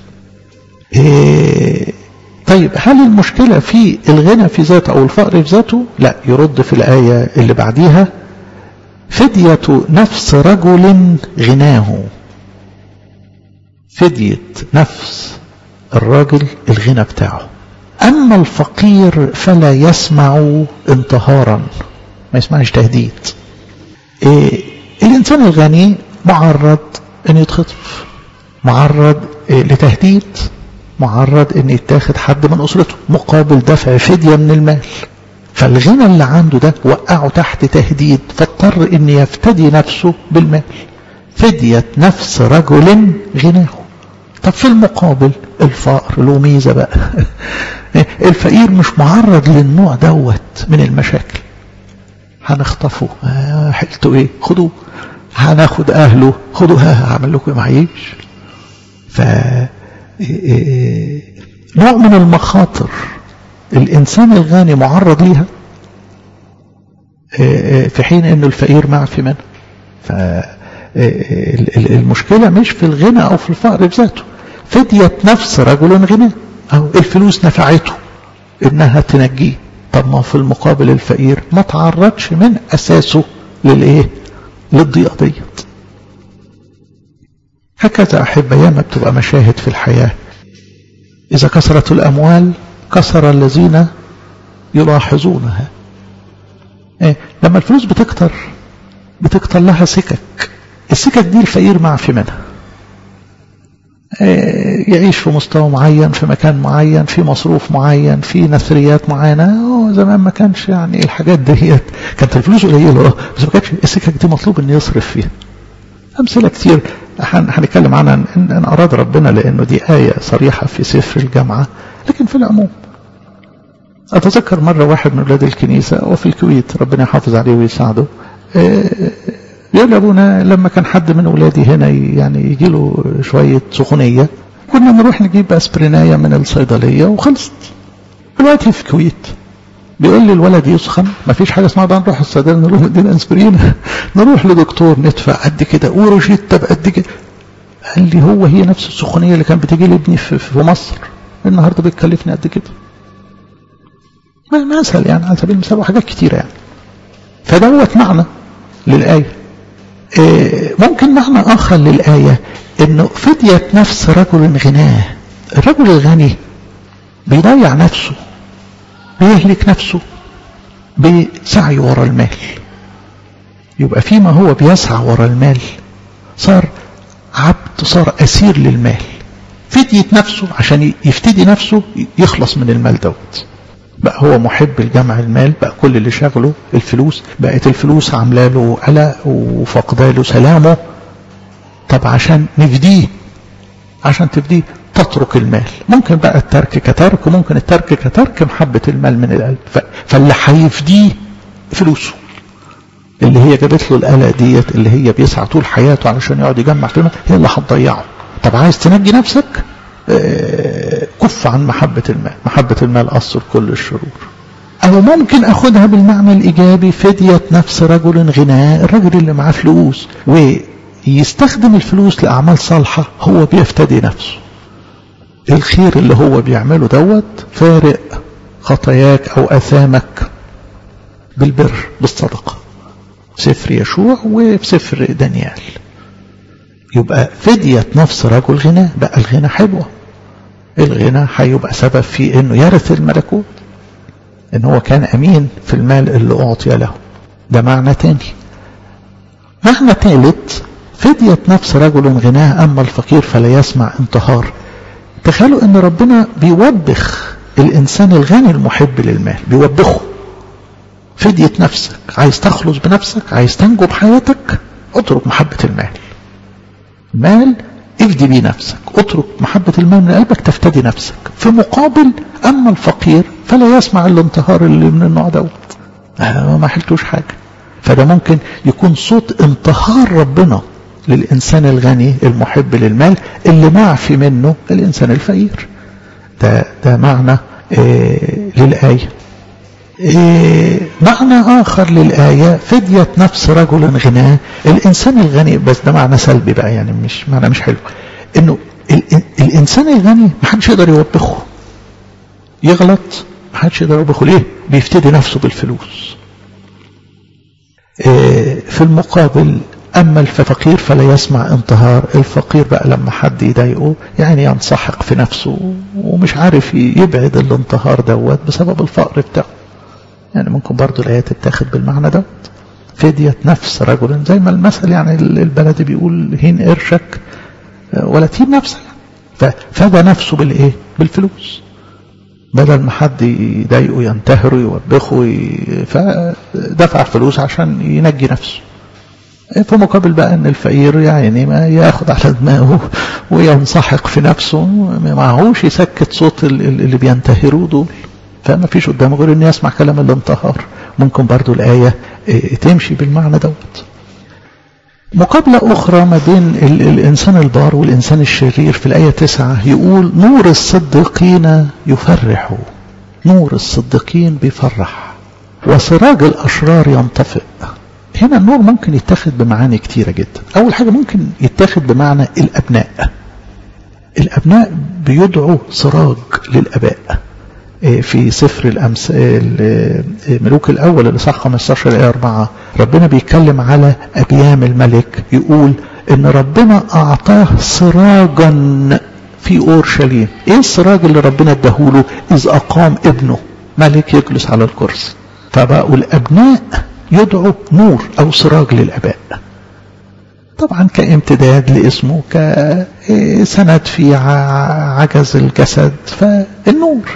A: إيه طيب، هل المشكلة في الغنى في ذاته أو الفقر في ذاته؟ لا، يرد في الآية اللي بعديها: فدية نفس رجل غناه. فدية نفس الراجل الغنى بتاعه. أما الفقير فلا يسمع انتهارا، ما يسمعش تهديد. إيه الإنسان الغني معرض أن يتخطف، معرض إيه لتهديد، معرض أن يتاخد حد من أسرته مقابل دفع فدية من المال. فالغنى اللي عنده ده وقعه تحت تهديد، فاضطر أن يفتدي نفسه بالمال. فدية نفس رجل غناه. طب في المقابل الفقر له ميزة بقى. الفقير مش معرض للنوع دوت من المشاكل. هنخطفه، آه حلته ايه، خدوه. هناخد اهله، خدوه. هعمل لكم ايه، معيش. ف نوع من المخاطر الانسان الغني معرض ليها في حين انه الفقير معفي منها. فالمشكلة مش في الغنى او في الفقر بذاته. فدية نفس رجل غنى، او الفلوس نفعته انها تنجيه. طب ما في المقابل الفقير ما تعرضش من اساسه للايه، للضيقة ديت. هكذا أحبة ياما بتبقى مشاهد في الحياة. إذا كثرت الأموال كثر الذين يلاحظونها. إيه؟ لما الفلوس بتكتر بتكتر لها سكك، السكك دي الفقير معفي منها. إيه؟ يعيش في مستوى معين، في مكان معين، في مصروف معين، في نثريات معينة. زمان ما كانش يعني الحاجات ديت، كانت الفلوس قليلة بس ما كانش السكك دي مطلوب ان يصرف فيها. أمثلة كتير هنتكلم عنها إن, إن أراد ربنا، لأنه دي آية صريحة في سفر الجامعة. لكن في العموم أتذكر مرة واحد من أولاد الكنيسة وفي الكويت، ربنا يحافظ عليه ويساعده، يقول لي أبونا لما كان حد من أولادي هنا يعني يجي له شوية سخونية كنا نروح نجيب أسبريناية من الصيدلية وخلصت. دلوقتي في الكويت بيقول لي الولد يسخن، ما فيش حاجة اسمها ده نروح الصيدلية نروح ندينا اسبرين، نروح لدكتور ندفع قد كده وروشيتا بقد كده. قال لي هو هي نفس السخونية اللي كان بتجي لابني في, في مصر النهارده بتكلفني قد كده. ما مثل يعني على سبيل المثال وحاجات كتيرة يعني. فدوت معنى للآية. إيه ممكن معنى آخر للآية إنه فدية نفس رجل غناه. الرجل الغني بيضيع نفسه، بيهلك نفسه بسعي وراء المال. يبقى فيما هو بيسعى وراء المال صار عبد، صار أسير للمال. فدية نفسه عشان يفتدي نفسه يخلص من المال دوت. بقى هو محب الجمع المال، بقى كل اللي شغله الفلوس، بقت الفلوس عامله له قلق وفقداله سلامه. طب عشان نفديه، عشان تفديه تترك المال. ممكن بقى الترك كترك، وممكن الترك كترك محبة المال من القلب. فاللي هيفديه فلوسه اللي هي جابت له القلق ديت، اللي هي بيسعى طول حياته علشان يقعد يجمع في المال، هي اللي هتضيعه. طب عايز تنجي نفسك، اه كف عن محبة المال. محبة المال أصل كل الشرور. أو ممكن أخدها بالمعنى الإيجابي، فدية نفس رجل غناء. الرجل اللي معاه فلوس ويستخدم الفلوس لأعمال صالحة، هو بيفتدي نفسه. الخير اللي هو بيعمله دوت فارق خطاياك أو أثامك بالبر بالصدقة. سفر يشوع وفي سفر دانيال. يبقى فدية نفس رجل غنى. بقى الغنى حلوة. الغنى هيبقى سبب في انه يرث الملكوت، ان هو كان امين في المال اللي اعطي له. ده معنى تاني. معنى ثالث، فدية نفس رجل غناه اما الفقير فلا يسمع انتهار. تخيلوا ان ربنا بيوبخ الانسان الغني المحب للمال، بيوبخه. فدية نفسك، عايز تخلص بنفسك، عايز تنجو بحياتك، اترك محبة المال. مال افدي بيه نفسك، اترك محبة المال من قلبك تفتدي نفسك. في مقابل اما الفقير فلا يسمع الانتهار اللي من النوع دوت. آه ما حلتوش حاجة. فده ممكن يكون صوت انتهار ربنا للإنسان الغني المحب للمال اللي معفي منه الإنسان الفقير. ده, ده معنى إيه للآية. إيه معنى آخر للآية، فدية نفس رجل غناه. الإنسان الغني، بس ده معنى سلبي بقى يعني، مش معنى مش حلو. إنه الإنسان الغني محدش يقدر يوبخه. يغلط محدش يقدر يوبخه. ليه؟ بيفتدي نفسه بالفلوس. إيه في المقابل أما الفقير فلا يسمع انتهار. الفقير بقى لما حد يضايقه يعني ينسحق في نفسه ومش عارف يبعد الانتهار دوت بسبب الفقر بتاعه. يعني ممكن برضو الآية تتاخد بالمعنى دوت. فدية نفس رجل، زي ما المثل يعني البلدي بيقول هين قرشك ولا تهين نفسك. ففدى نفسه بالإيه؟ بالفلوس. بدل ما حد يضايقه ينتهره يوبخه، فدفع فلوس عشان ينجي نفسه. في مقابل بقى ان الفقير يعني ما ياخد على دماغه وينسحق في نفسه، ما معهوش يسكت صوت اللي بينتهروا دول. فما فيش قدامه غير ان يسمع كلام الانتهار ممكن برضو الآية تمشي بالمعنى دوت. مقابلة أخرى ما بين الإنسان البار والإنسان الشرير في الآية تسعة يقول نور الصديقين يفرح، نور الصديقين بيفرح وسراج الأشرار ينطفئ. هنا النور ممكن يتاخد بمعاني كتيرة جدا. أول حاجة ممكن يتاخد بمعنى الأبناء، الأبناء بيدعوا سراج للأباء. في سفر الأمثال ملوك الأول الإصحاح خمستاشر الآية أربعة ربنا بيتكلم على أبيام الملك، يقول إن ربنا أعطاه سراجا في أورشليم. إيه السراج اللي ربنا اداهوله؟ إذ أقام ابنه ملك يجلس على الكرسي. فبقوا الأبناء يدعوا نور أو سراج للأباء، طبعا كامتداد لاسمه، كسند في عجز الجسد، فالنور.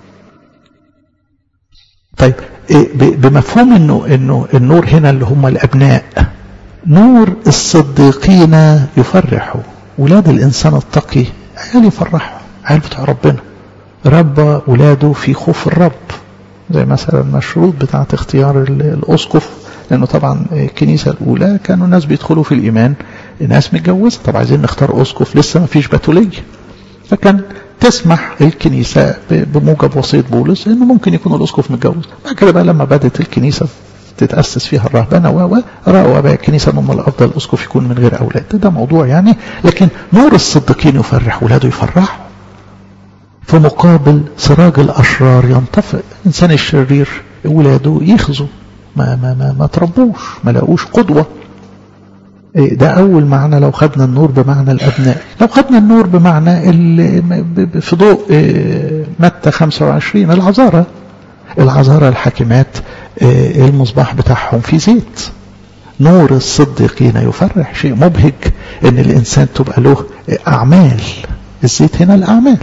A: طيب بمفهوم انه انه النور هنا اللي هم الابناء، نور الصديقين يفرحوا. ولاد الانسان التقي عيال يفرحوا، عيال بتاع ربنا، ربى ولاده في خوف الرب، زي مثلا المشروط بتاعت اختيار الاسقف، لانه طبعا الكنيسه الاولى كانوا الناس بيدخلوا في الايمان ناس متجوزه، طبعا عايزين نختار اسقف لسه ما فيش بتوليه، فكان تسمح الكنيسة بموجب وصية بولس انه ممكن يكون الاسقف متجوز. بعد كده بقى لما بدأت الكنيسة تتأسس فيها الرهبنة و رأوا بقى الكنيسة من الافضل الاسقف يكون من غير اولاد، ده موضوع يعني. لكن نور الصديقين يفرح، ولاده يفرحوا. في مقابل سراج الاشرار ينطفئ، الانسان الشرير ولاده يخزوا، ما ما ما, ما تربوش، ما لاقوش قدوة. ده أول معنى لو خدنا النور بمعنى الأبناء. لو خدنا النور بمعنى في ضوء متى خمسة وعشرين العذارى، العذارى الحاكمات المصباح بتاعهم في زيت. نور الصديقين يفرح، شيء مبهج ان الإنسان تبقى له أعمال. الزيت هنا الأعمال،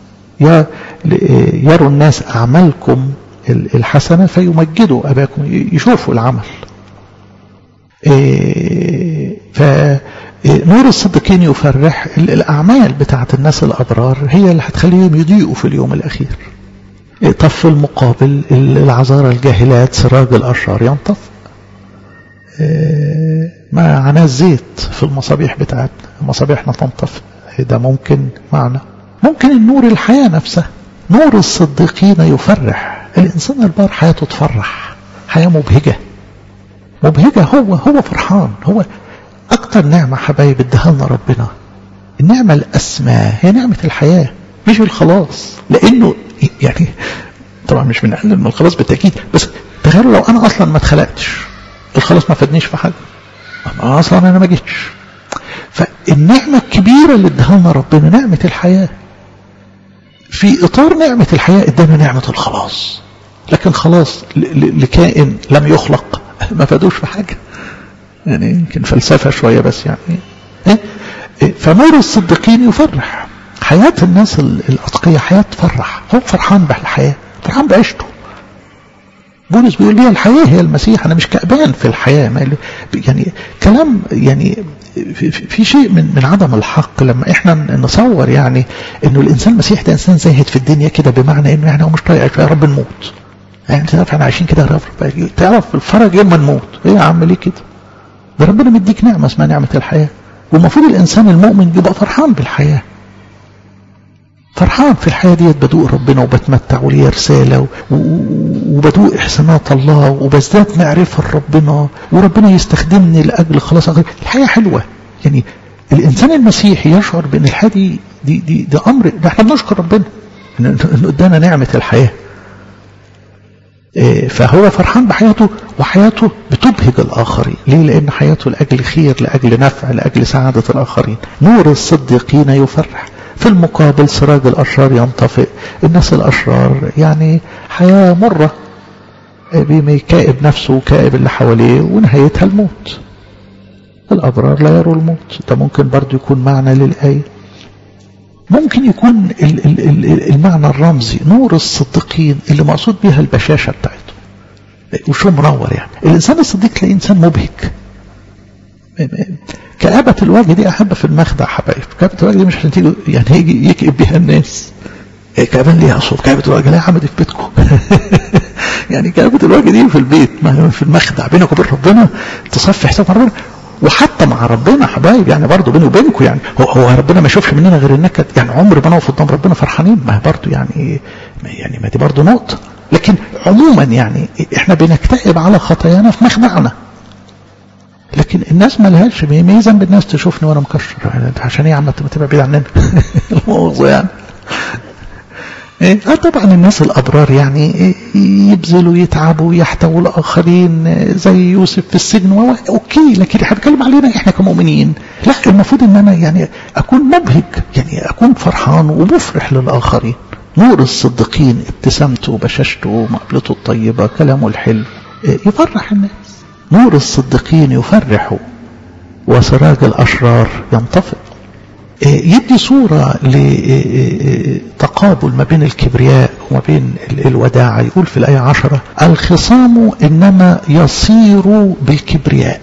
A: يروا الناس أعمالكم الحسنة فيمجدوا أباكم، يشوفوا العمل. فنور الصديقين يفرح، الأعمال بتاعت الناس الأبرار هي اللي هتخليهم يضيئوا في اليوم الأخير. طب في المقابل العذارى الجاهلات سراج الأشرار ينطفئ، ما عناه الزيت في المصابيح بتاعتنا، مصابيحنا تنطفئ. ده ممكن معنى. ممكن النور الحياة نفسها، نور الصديقين يفرح. الإنسان البار حياته تفرح، حياة مبهجة مبهجة، هو هو فرحان. هو أكتر نعمة حبايب ادها لنا ربنا، النعمة الأسمى هي نعمة الحياة، مش الخلاص. لأنه يعني طبعا مش بنقلل من الخلاص بالتأكيد، بس تخيلوا لو أنا أصلا ما اتخلقتش، الخلاص ما فادنيش في حاجة، أصلا أنا ما جيتش. فالنعمة الكبيرة اللي ادها لنا ربنا نعمة الحياة. في إطار نعمة الحياة ادانا نعمة الخلاص، لكن خلاص لكائن لم يخلق ما فادوش في حاجة، يعني يمكن فلسفة شوية بس يعني. فنور الصديقين يفرح. حياة الناس الأتقياء حياة تفرح، هو فرحان بالحياة، فرحان بعيشته. بولس بيقول لي الحياة هي المسيح، أنا مش كأبان في الحياة. يعني كلام يعني في, في شيء من من عدم الحق لما احنا نصور يعني انه الانسان المسيح ده انسان زاهد في الدنيا كده، بمعنى انه يعني هو مش طايق يا رب نموت، يعني انت عارف احنا عايشين كده يا رب، تعرف الفرج يوم ما نموت. ايه يا عم ليه كده؟ ده ربنا مديك نعمه اسمها نعمه الحياه، والمفروض الانسان المؤمن يبقى فرحان بالحياه، فرحان في الحياه ديت، بدوق ربنا وبتمتع وليه رساله وبدوق احسانات الله وبزداد معرفه لربنا، وربنا يستخدمني لاجل خلاص الحياه حلوه. يعني الانسان المسيحي يشعر بان الحياه دي دي دي, دي امر، ده احنا بنشكر ربنا انه ادانا نعمه الحياه. فهو فرحان بحياته، وحياته بتبهج الآخرين. ليه؟ لأن حياته لأجل خير، لأجل نفع، لأجل سعادة الآخرين. نور الصديقين يفرح. في المقابل سراج الأشرار ينطفئ. الناس الأشرار يعني حياة مرة، بيكائب نفسه وكائب اللي حواليه، ونهايتها الموت. الأبرار لا يروا الموت. ده ممكن برضو يكون معنى للآية. ممكن يكون المعنى الرمزي نور الصديقين اللي مقصود بها البشاشة بتاعته وشو منور. يعني الإنسان الصديق تلاقيه إنسان مبهج. كآبة الوجه دي أحب في المخدع حبايب. كآبة الوجه دي مش عشان تيجي يعني يجي يكئب بها الناس. كآبان ليها صوت. كآبة الوجه لا يا عم دي في بيتكم يعني كآبة الوجه دي في البيت، في المخدع بينك وبين ربنا تصفي حساب ربنا، وحتى مع ربنا حبايب يعني برضه بيني وبينكم يعني هو, هو ربنا ما يشوفش مننا غير النكد يعني، عمر ما نقف قدام ربنا فرحانين، ما برضه يعني يعني ما دي برضه نقطة. لكن عموما يعني احنا بنكتئب على خطايانا في مخدعنا، لكن الناس ما لهاش ميزه بالناس تشوفني وانا مكشر يعني، عشان ايه يا عم تبقى بعيد عننا الموضوع يعني. إيه؟ اه طبعا الناس الابرار يعني إيه يبذلوا يتعبوا يحتووا الاخرين زي يوسف في السجن و... اوكي، لكن احنا بنتكلم علينا احنا كمؤمنين، لا المفروض ان انا يعني اكون مبهج، يعني اكون فرحان ومفرح للاخرين. نور الصديقين ابتسامته وبشاشته مقابلته الطيبه كلامه الحلو إيه يفرح الناس. نور الصديقين يفرح وسراج الاشرار ينطفئ. يدي صورة لتقابل ما بين الكبرياء وما بين الوداعة. يقول في الآية عشرة: الخصام إنما يصير بالكبرياء.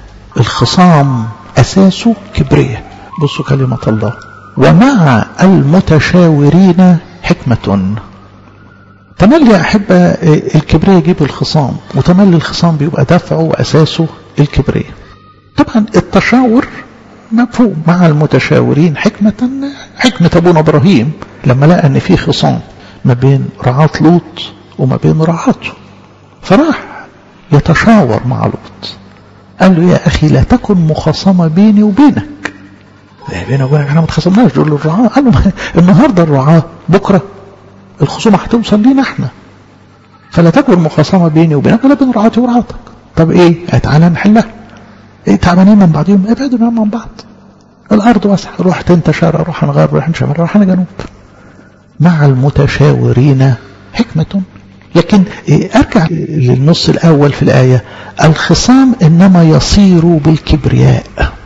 A: الخصام أساسه كبرياء. بصوا كلمة الله: ومع المتشاورين حكمة. تملي يا أحبة الكبرياء يجيب الخصام، وتملي الخصام بيبقى دفعه وأساسه الكبرياء. طبعا التشاور مفهوم، مع المتشاورين حكمة. حكمة أبونا إبراهيم لما لقى أن في خصام ما بين رعاة لوط وما بين رعاته، فراح يتشاور مع لوط، قال له: يا أخي لا تكن مخاصمة بيني وبينك. بيني وبينك احنا ما تخاصمناش، دول الرعاة. قال له: النهارده الرعاة، بكرة الخصومة هتوصل لينا احنا، فلا تكن مخاصمة بيني وبينك ولا بين رعاتي ورعاتك. طب ايه؟ تعالى نحلها. ايه تعبانين من بعضهم؟ ابعدوا من بعض، الارض واسعه، رحت انت شرق، روح انا غرب، روح انت شمال، روح انا جنوب. مع المتشاورين حكمه. لكن إيه ارجع للنص الاول في الايه: الخصام انما يصير بالكبرياء.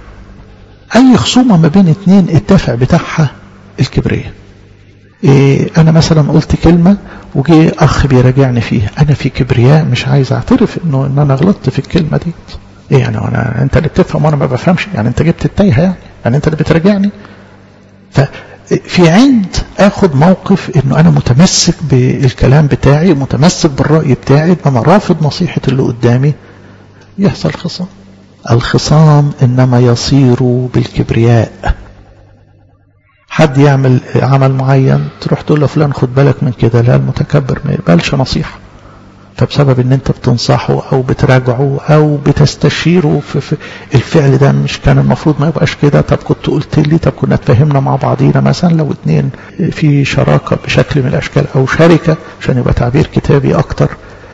A: اي خصومه ما بين اتنين الدافع بتاعها الكبرياء. إيه انا مثلا قلت كلمه وجي اخ بيراجعني فيها، انا في كبرياء مش عايز اعترف انه ان انا غلطت في الكلمه دي. ايه يعني وانا انت اللي بتفهم وانا ما بفهمش؟ يعني انت جبت التايهه يعني يعني انت اللي بتراجعني. ففي عند اخد موقف انه انا متمسك بالكلام بتاعي، متمسك بالراي بتاعي، انا رافض نصيحه اللي قدامي، يحصل خصام. الخصام انما يصير بالكبرياء. حد يعمل عمل معين تروح تقول له: فلان خد بالك من كده. لا، المتكبر ما يقبلش نصيحه، فبسبب ان انت بتنصحه او بتراجعه او بتستشيره في, في الفعل ده مش كان المفروض ما يبقاش كده، طب كنت قلت لي، طب كنا اتفهمنا مع بعضينا. مثلا لو اتنين في شراكة بشكل من الاشكال او شركة عشان يبقى تعبير كتابي اكتر،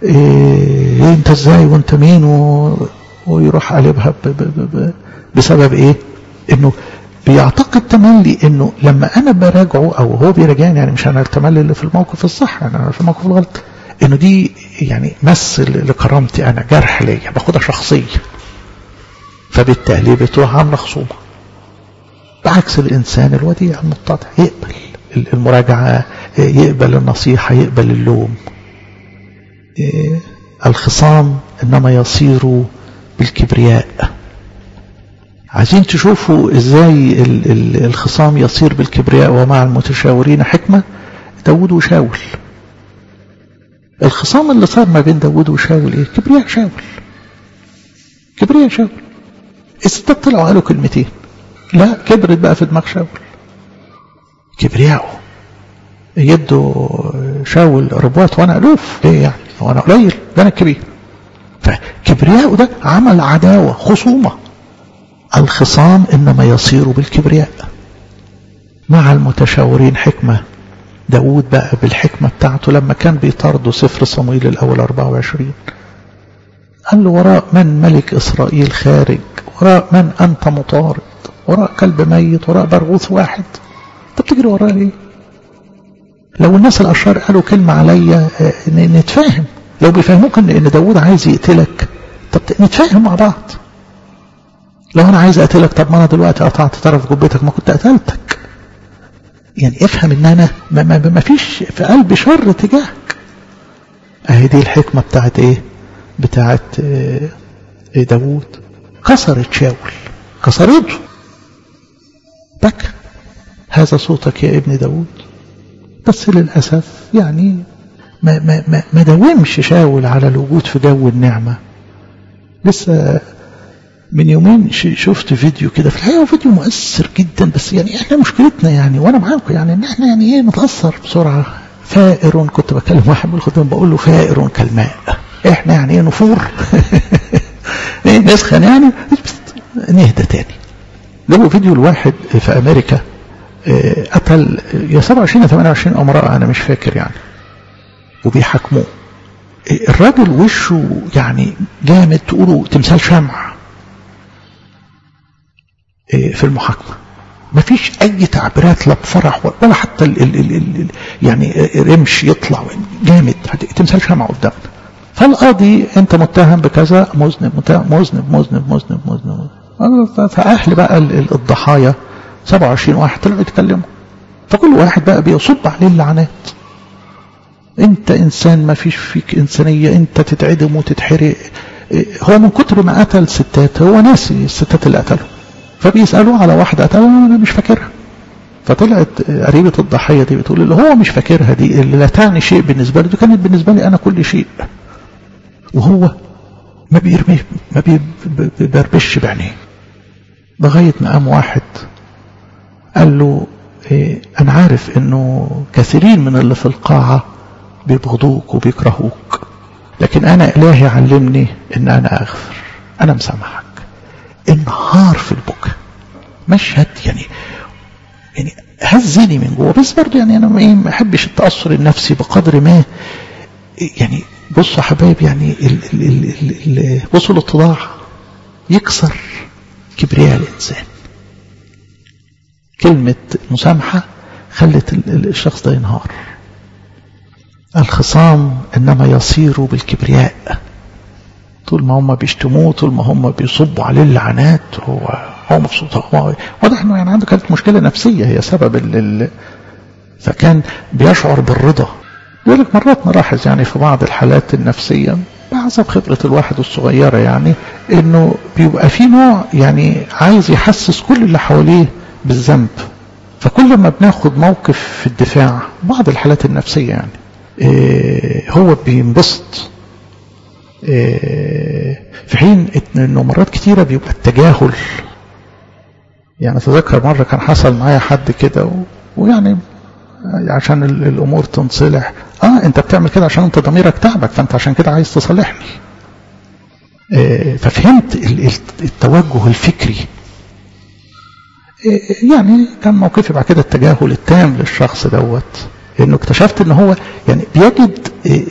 A: إيه انت ازاي وانت مين، و... ويروح قلبها ب... ب... ب... بسبب ايه؟ انه بيعتقد تملي انه لما انا براجعه او هو بيراجعني، يعني مش انا التملي اللي في الموقف الصح، يعني انا في الموقف الغلط، انه دي يعني مس لكرامتي انا، جرح ليا، باخدها شخصيه، فبالتالي بتروح عامله خصومه. بعكس الانسان الوديع المتضع، يقبل المراجعه، يقبل النصيحه، يقبل اللوم. الخصام انما يصير بالكبرياء. عايزين تشوفوا ازاي الخصام يصير بالكبرياء ومع المتشاورين حكمه؟ داود وشاول. الخصام اللي صار ما بين داود وشاول ايه؟ كبرياء شاول. كبرياء شاول. الستات طلعوا قالوا كلمتين، لا كبرت بقى في دماغ شاول. كبرياءه يدوا شاول ربوات وانا الوف، ليه يعني؟ وانا قليل؟ ده انا الكبير. فكبرياءه ده عمل عداوه، خصومه. الخصام انما يصير بالكبرياء. مع المتشاورين حكمه. داود بقى بالحكمة بتاعته لما كان بيطارده سفر صموئيل الأول أربعة وعشرين، قال له: وراء من ملك إسرائيل خارج؟ وراء من أنت مطارد؟ وراء كلب ميت؟ وراء برغوث واحد؟ أنت بتجري وراء ليه؟ لو الناس الأشرار قالوا كلمة عليا نتفاهم، لو بيفهموك إن داود عايز يقتلك، طب نتفاهم مع بعض. لو أنا عايز أقتلك، طب ما أنا دلوقتي قطعت طرف جبتك، ما كنت قتلتك. يعني افهم ان انا ما, ما, ما فيش في قلبي شر تجاهك. اهي دي الحكمة بتاعت ايه؟ بتاعت ايه داود. كسرت شاول، كسرته، بكى: هذا صوتك يا ابن داود. بس للأسف يعني ما, ما, ما, ما داومش شاول على الوجود في جو النعمة. لسه من يومين شفت فيديو كده، في الحقيقة فيديو مؤثر جدا، بس يعني احنا مشكلتنا يعني وانا معاكم يعني ان احنا يعني ايه نتأثر بسرعة. فائر، كنت بكلم واحد من الخدام بقول له فائر كالماء، احنا يعني ايه نفور ايه نسخن يعني نهدى تاني. له فيديو الواحد في امريكا قتل يا سبعة وعشرين يا ثمانية وعشرين امرأة انا مش فاكر يعني، وبيحاكموه. الراجل وشه يعني جامد، تقولوا تمثال شمع في المحاكمة، مفيش اي تعبيرات، لا بفرح ولا حتى ال ال ال ال يعني رمش يطلع جامد، تمثال شمع قدامنا. فالقاضي انت متهم بكذا، مذنب مذنب مذنب مذنب مذنب. فاهل بقى الضحايا سبعة وعشرين واحد طلعوا يتكلموا، فكل واحد بقى بيصب عليه اللعنات. انت انسان ما فيش فيك انسانية، انت تتعدم وتتحرق. هو من كتر ما قتل ستات هو ناسي الستات اللي قتلهم، فبيسألوا على واحدة قتلها انا مش فاكرها. فطلعت قريبة الضحية دي بتقول اللي هو مش فاكرها دي اللي لا تعني شيء بالنسبة له، دي كانت بالنسبة لي انا كل شيء. وهو ما بيرميه، ما بيبربش بعينيه، لغاية ما قام واحد قال له إيه، انا عارف انه كثيرين من اللي في القاعة بيبغضوك وبيكرهوك، لكن انا الهي علمني ان انا اغفر، انا مسامحك. انهار في البكاء، مشهد يعني يعني هزني من جوه. بس برضه يعني انا ما احبش التاثر النفسي بقدر ما يعني. بصوا حبايب يعني ال ال ال ال بصوا الاتضاع يكسر كبرياء الانسان. كلمة مسامحة خلت الشخص ده ينهار. الخصام انما يصيروا بالكبرياء، طول ما هم بيشتموه، طول ما هم بيصبوا عليه اللعنات، هو هو مبسوط. هو واضح انه يعني عنده كانت مشكله نفسيه هي سبب ال فكان بيشعر بالرضا. يقول لك مرات نلاحظ يعني في بعض الحالات النفسيه بحسب خبره الواحد الصغيره يعني انه بيبقى في نوع يعني عايز يحسس كل اللي حواليه بالذنب، فكل ما بناخد موقف في الدفاع بعض الحالات النفسيه يعني إيه هو بينبسط، في حين انه مرات كتيرة بيبقى التجاهل. يعني اتذكر مرة كان حصل معايا حد كده ويعني عشان الامور تنصلح، اه انت بتعمل كده عشان انت ضميرك تعبك، فانت عشان كده عايز تصالحني. ففهمت التوجه الفكري. يعني كان موقفي بعد كده التجاهل التام للشخص دوت، انه اكتشفت ان هو يعني بيجد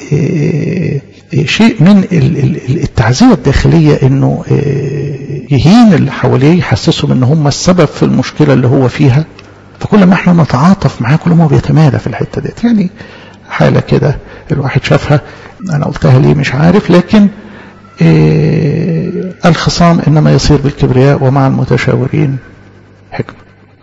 A: شيء من التعزية الداخلية، انه يهين اللي حواليه، يحسسهم ان هم السبب في المشكلة اللي هو فيها. فكل ما احنا نتعاطف معاه كل ما هو بيتمادى في الحتة ديت. يعني حالة كده الواحد شافها، انا قلتها ليه مش عارف، لكن الخصام انما يصير بالكبرياء ومع المتشاورين حكمة.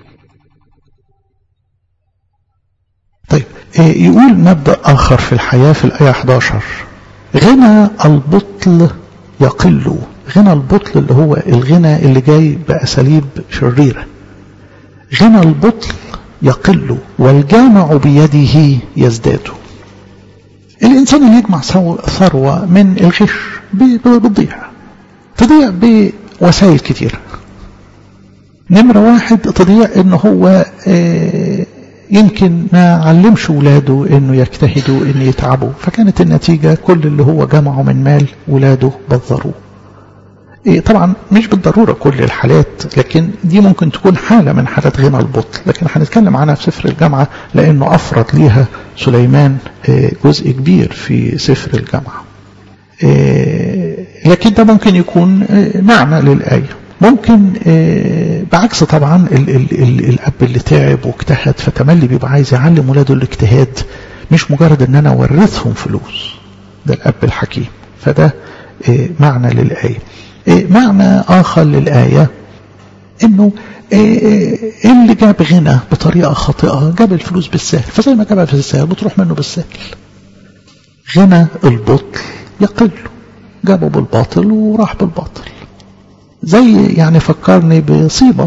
A: طيب يقول مبدأ آخر في الحياة في الآية إحدى عشر: غنى البطل يقل. غنى البطل اللي هو الغنى اللي جاي بأساليب شريرة. غنى البطل يقل والجامع بيده يزداد. الإنسان اللي يجمع ثروة من الغش بتضيع، تضيع بوسائل كتيرة. نمرة واحد تضيع إنه هو اه يمكن ما علمش ولاده انه يجتهدوا ان يتعبوا، فكانت النتيجة كل اللي هو جمعه من مال ولاده بذروه. إيه طبعا مش بالضرورة كل الحالات، لكن دي ممكن تكون حالة من حالات غنى البطل، لكن هنتكلم عنها في سفر الجامعة لانه افرد ليها سليمان جزء كبير في سفر الجامعة. إيه لكن ده ممكن يكون معنى للآية. ممكن بعكس طبعا ال ال ال الأب اللي تعب واجتهد فتملي بيبقى عايز يعلم ولاده الاجتهاد، مش مجرد ان انا اورثهم فلوس. ده الأب الحكيم. فده معنى للآية. معنى آخر للآية انه اللي جاب غنى بطريقة خاطئة جاب الفلوس بالسهل، فزي ما جابها في السهل بتروح منه بالسهل. غنى البطل يقل، جابه بالباطل وراح بالباطل. زي يعني فكرني بصيبة.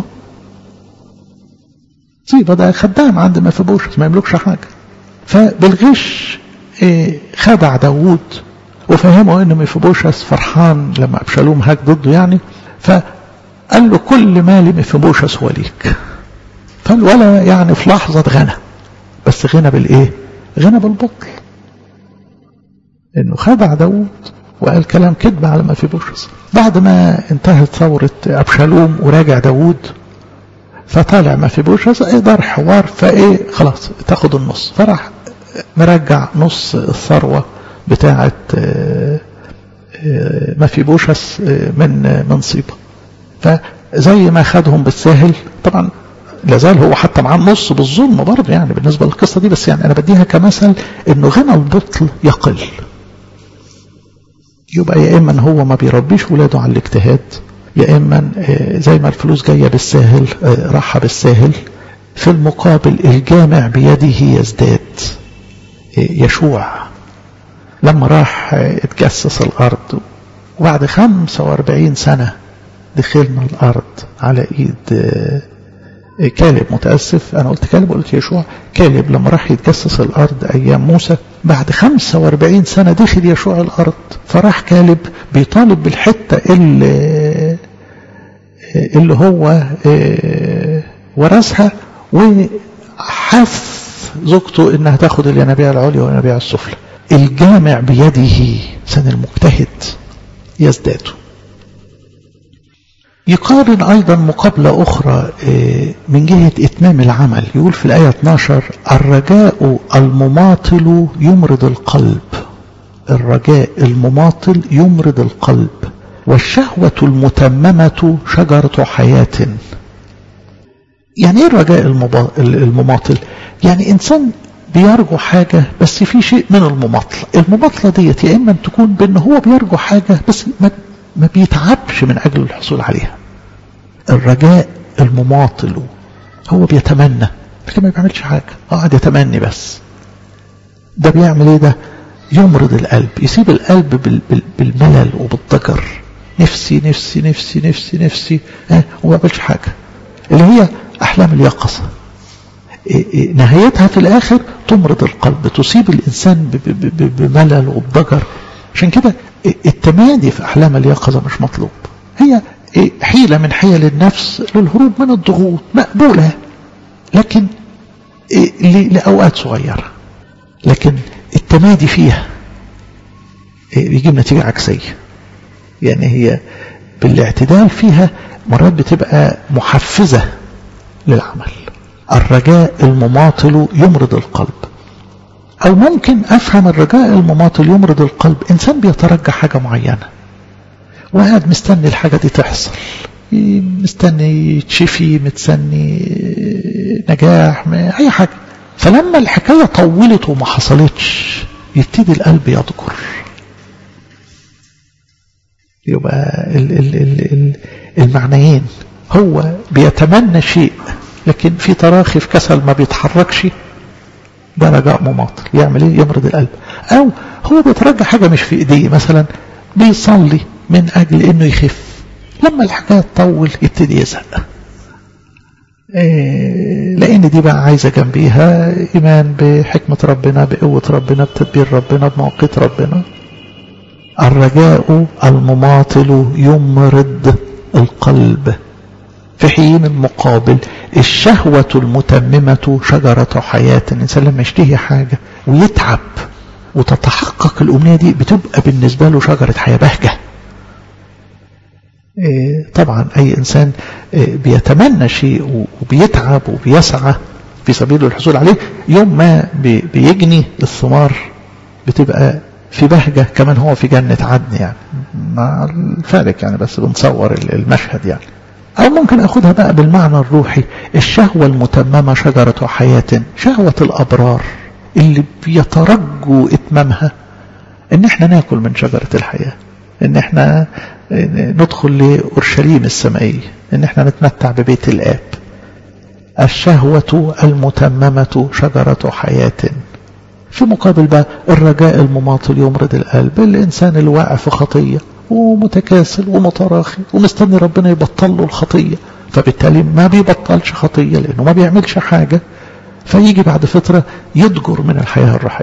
A: صيبة ده خدام عند ما في بوشس ما يملكش حاجة، فبالغش إيه خدع داوود وفهمه ان ميفيبوشث فرحان لما ابشالوم هاج ضده يعني، فقال له كل مالي ميفيبوشث هو ليك. فالولا يعني في لحظة غنى، بس غنى بالايه؟ غنى بالبطل، انه خدع داوود وقال كلام كذب على ميفيبوشث. بعد ما انتهت ثورة ابشالوم وراجع داوود، فطالع ميفيبوشث دار حوار، فايه خلاص تاخد النص، فراح مرجع نص الثروة بتاعة ميفيبوشث من منصيبه. فزي ما خدهم بالساهل، طبعا لازال هو حتى معاه النص بالظلم برضه يعني بالنسبة للقصة دي، بس يعني أنا بديها كمثل إنه غنى البطل يقل. يبقى يا إما هو ما بيربيش ولاده على الاجتهاد، يا إما زي ما الفلوس جاية بالساهل راحة بالساهل. في المقابل الجامع بيده يزداد. يشوع لما راح اتجسس الأرض وبعد خمسة واربعين سنة دخلنا الأرض على إيد كالب، متأسف أنا قلت كالب قلت يشوع. كالب لما راح يتجسس الأرض أيام موسى بعد خمسة واربعين سنة دخل يشوع الأرض، فراح كالب بيطالب بالحتة اللي, اللي هو ورثها، وحث زوجته إنها تاخد الينابيع العليا والينابيع السفلى. الجامع بيده سن المجتهد يزداد. يقارن أيضا مقابلة أخرى من جهة إتمام العمل، يقول في الآية اثناشر: الرجاء المماطل يمرض القلب. الرجاء المماطل يمرض القلب، والشهوة المتممة شجرة حياة. يعني ايه الرجاء المماطل؟ يعني إنسان بيرجو حاجة بس في شيء من المماطلة. المماطلة ديت يا إما تكون بأنه هو بيرجو حاجة بس ما ما بيتعبش من أجل الحصول عليها. الرجاء المماطل هو بيتمنى لكن ما بيعملش حاجة، قاعد يتمني بس. ده بيعمل ايه؟ ده يمرض القلب، يسيب القلب بالملل وبالضجر، نفسي نفسي نفسي نفسي نفسي اه وما بيعملش حاجة، اللي هي أحلام اليقظة. نهايتها في الآخر تمرض القلب، تصيب الإنسان بملل وبضجر. عشان كده التمادي في أحلام اليقظة مش مطلوب، هي حيلة من حيل النفس للهروب من الضغوط، مقبولة لكن لأوقات صغيرة. لكن التمادي فيها بيجيب نتيجة عكسية، يعني هي بالاعتدال فيها مرات بتبقى محفزة للعمل. الرجاء المماطل يمرض القلب. أو ممكن أفهم الرجاء المماطل يمرض القلب، إنسان بيترجى حاجة معينة وقاعد مستني الحاجة دي تحصل، مستني تشفي، مستني نجاح، أي حاجة، فلما الحكاية طولت وما حصلتش يبتدي القلب يضجر. يبقى ال ال ال ال المعنيين، هو بيتمنى شيء لكن في تراخي في كسل ما بيتحركش، ده رجاء مماطل. يعمل ايه؟ يمرض القلب. او هو بيترجى حاجة مش في ايديه، مثلا بيصلي من اجل انه يخف، لما الحكاية تطول يبتدي يزهق، إيه لان دي بقى عايزة جنبيها ايمان بحكمة ربنا، بقوة ربنا، بتدبير ربنا، بموقيت ربنا. الرجاء المماطل يمرض القلب، في حين المقابل الشهوة المتممة شجرة حياة. الإنسان لما يشتهي حاجة ويتعب وتتحقق الأمنية دي بتبقى بالنسبة له شجرة حياة بهجة. إيه طبعا أي إنسان إيه بيتمنى شيء وبيتعب وبيسعى في سبيل الحصول عليه، يوم ما بي بيجني الثمار بتبقى في بهجة، كمان هو في جنة عدن يعني، مع الفارق يعني، بس بنصور المشهد يعني. أو ممكن أخذها بقى بالمعنى الروحي، الشهوة المتممة شجرة حياة، شهوة الأبرار اللي بيترجوا إتمامها إن إحنا ناكل من شجرة الحياة، إن إحنا ندخل لأورشليم السمائية، إن إحنا نتمتع ببيت الآب. الشهوة المتممة شجرة حياة. في مقابل بقى الرجاء المماطل يمرض القلب، الإنسان اللي واقع في خطية ومتكاسل ومتراخي ومستني ربنا يبطل له الخطية، فبالتالي ما بيبطلش خطية لأنه ما بيعملش حاجة، فيجي بعد فترة يدجر من الحياة الروحية.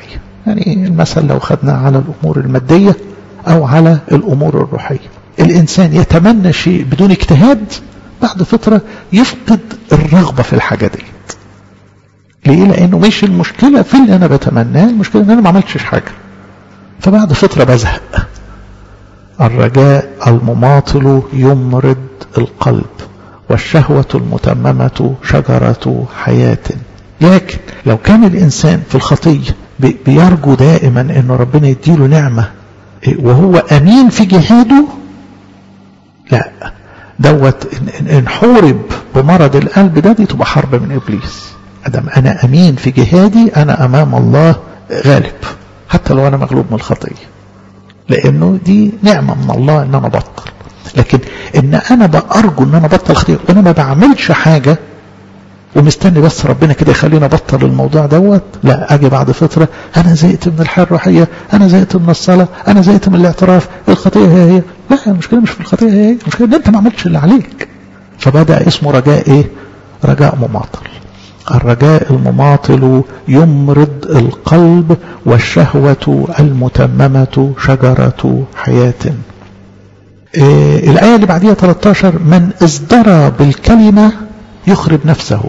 A: يعني المثل لو خدنا على الأمور المادية أو على الأمور الروحية، الإنسان يتمنى شيء بدون اجتهاد، بعد فترة يفقد الرغبة في الحاجة دي. ليه؟ لأنه مش المشكلة في اللي أنا بتمناه، المشكلة إن أنا ما عملتش حاجة، فبعد فترة بزهق. الرجاء المماطل يمرض القلب، والشهوة المتممة شجرة حياة. لكن لو كان الإنسان في الخطية بيرجو دائما إن ربنا يديله نعمة وهو أمين في جهاده، لا، دوت إن حورب بمرض القلب ده دي تبقى حرب من إبليس. أدم أنا أمين في جهادي، أنا أمام الله غالب حتى لو أنا مغلوب من الخطية، لأنه دي نعمة من الله إن أنا بطل. لكن إن أنا بأرجو إن أنا بطل خطية وأنا ما بعملش حاجة ومستني بس ربنا كده يخلينا بطل الموضوع دوت، لا، أجي بعد فترة أنا زهقت من الحياة الروحية، أنا زهقت من الصلاة، أنا زهقت من الاعتراف، الخطية هي هي. لا، المشكلة مش في الخطية هي هي، المشكلة إن أنت ما عملتش اللي عليك. فبدأ اسمه رجاء إيه؟ رجاء مماطل. الرجاء المماطل يمرض القلب، والشهوة المتممة شجرة حياة. إيه الآية اللي بعديها ثلاثة عشر: من ازدرى بالكلمة يخرب نفسه،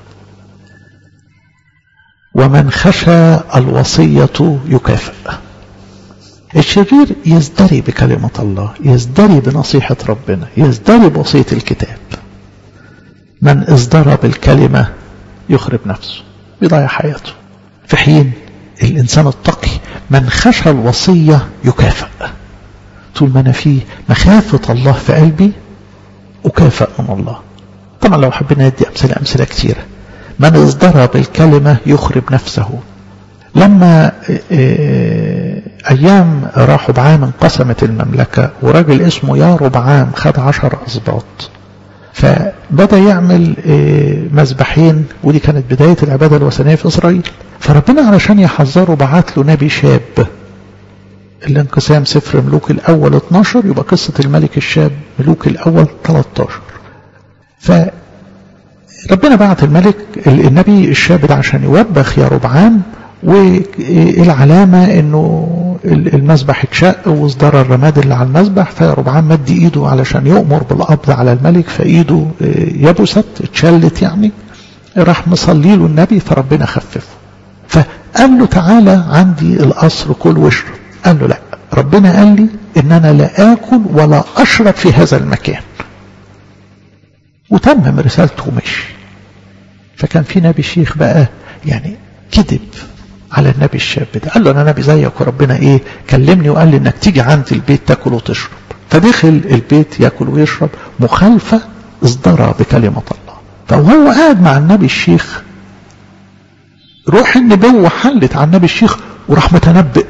A: ومن خشى الوصية يكافئ. الشرير يزدري بكلمة الله، يزدري بنصيحة ربنا، يزدري بوصية الكتاب. من ازدرى بالكلمة يخرب نفسه، بيضيع حياته. في حين الإنسان التقي من خشى الوصية يكافئ. طول ما أنا فيه مخافة الله في قلبي أكافئ من الله. طبعا لو حبينا ندي أمثلة أمثلة كثيرة. من ازدرى بالكلمة يخرب نفسه. لما أيام رحبعام انقسمت المملكة وراجل اسمه ياربعام خد عشر أسباط، فبدأ يعمل مذبحين، ودي كانت بداية العبادة الوثنية في إسرائيل. فربنا علشان يحذره بعت له نبي شاب. الانقسام سفر ملوك الأول اتناشر، يبقى قصة الملك الشاب ملوك الأول ثلاثة عشر. فربنا بعت الملك النبي الشاب ده عشان يوبخ ياربعام، والعلامة انه المذبح اتشق وازدرى الرماد اللي على المذبح، فياربعام مد ايده علشان يؤمر بالقبض على الملك، فايده يبست اتشلت يعني. راح مصلي له النبي فربنا خففه، فقال له تعالى عندي القصر كل واشرب. قال له لا، ربنا قال لي ان انا لا اكل ولا اشرب في هذا المكان. وتمم رسالته ومشي. فكان في نبي شيخ بقى يعني كذب على النبي الشاب ده، قال له انا نبي زيك وربنا ايه كلمني وقال لي انك تيجي عندي البيت تاكل وتشرب. فدخل البيت ياكل ويشرب، مخالفة ازدرى بكلمة الله. فهو قاعد مع النبي الشيخ، روح النبوة حلت على النبي الشيخ وراح متنبئ.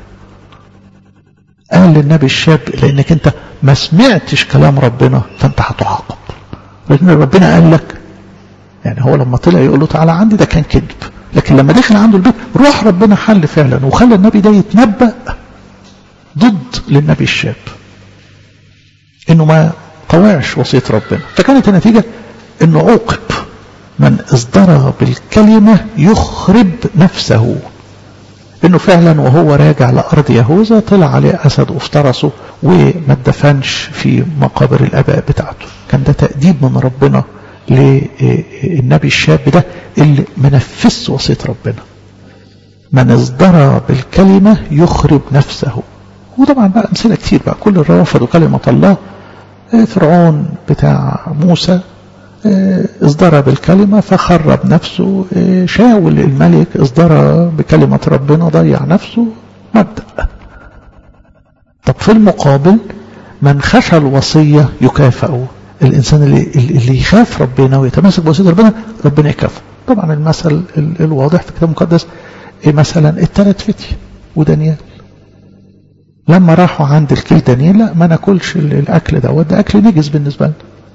A: قال للنبي الشاب لانك انت ما سمعتش كلام ربنا فانت هتعاقب، لان ربنا قال لك. يعني هو لما طلع يقول له تعالى عندي ده كان كذب، لكن لما دخل عنده البيت روح ربنا حل فعلا وخلى النبي ده يتنبأ ضد للنبي الشاب انه ما طوعش وصية ربنا. فكانت النتيجة انه عوقب. من ازدرى بالكلمة يخرب نفسه. انه فعلا وهو راجع لأرض يهوذا طلع عليه أسد وافترسه وما اتدفنش في مقابر الآباء بتاعته. كان ده تأديب من ربنا للنبي الشاب ده اللي منفذ وصية ربنا. من ازدرى بالكلمة يخرب نفسه. وطبعا بقى أمثلة كتير بقى، كل الرافض كلمة الله. فرعون بتاع موسى ازدرى بالكلمة فخرب نفسه. شاول الملك ازدرى بكلمة ربنا ضيع نفسه. مبدأ. طب في المقابل من خشى الوصية يكافئ. الإنسان اللي, اللي يخاف ربنا ويتمسك بوصية ربنا ربنا يكافئه. طبعا المثل الواضح في الكتاب المقدس مثلا الثلاث فتية ودانيال لما راحوا عند الكيل دانيال، لا ما ناكلش الأكل ده، وده أكل نجس بالنسبة لنا.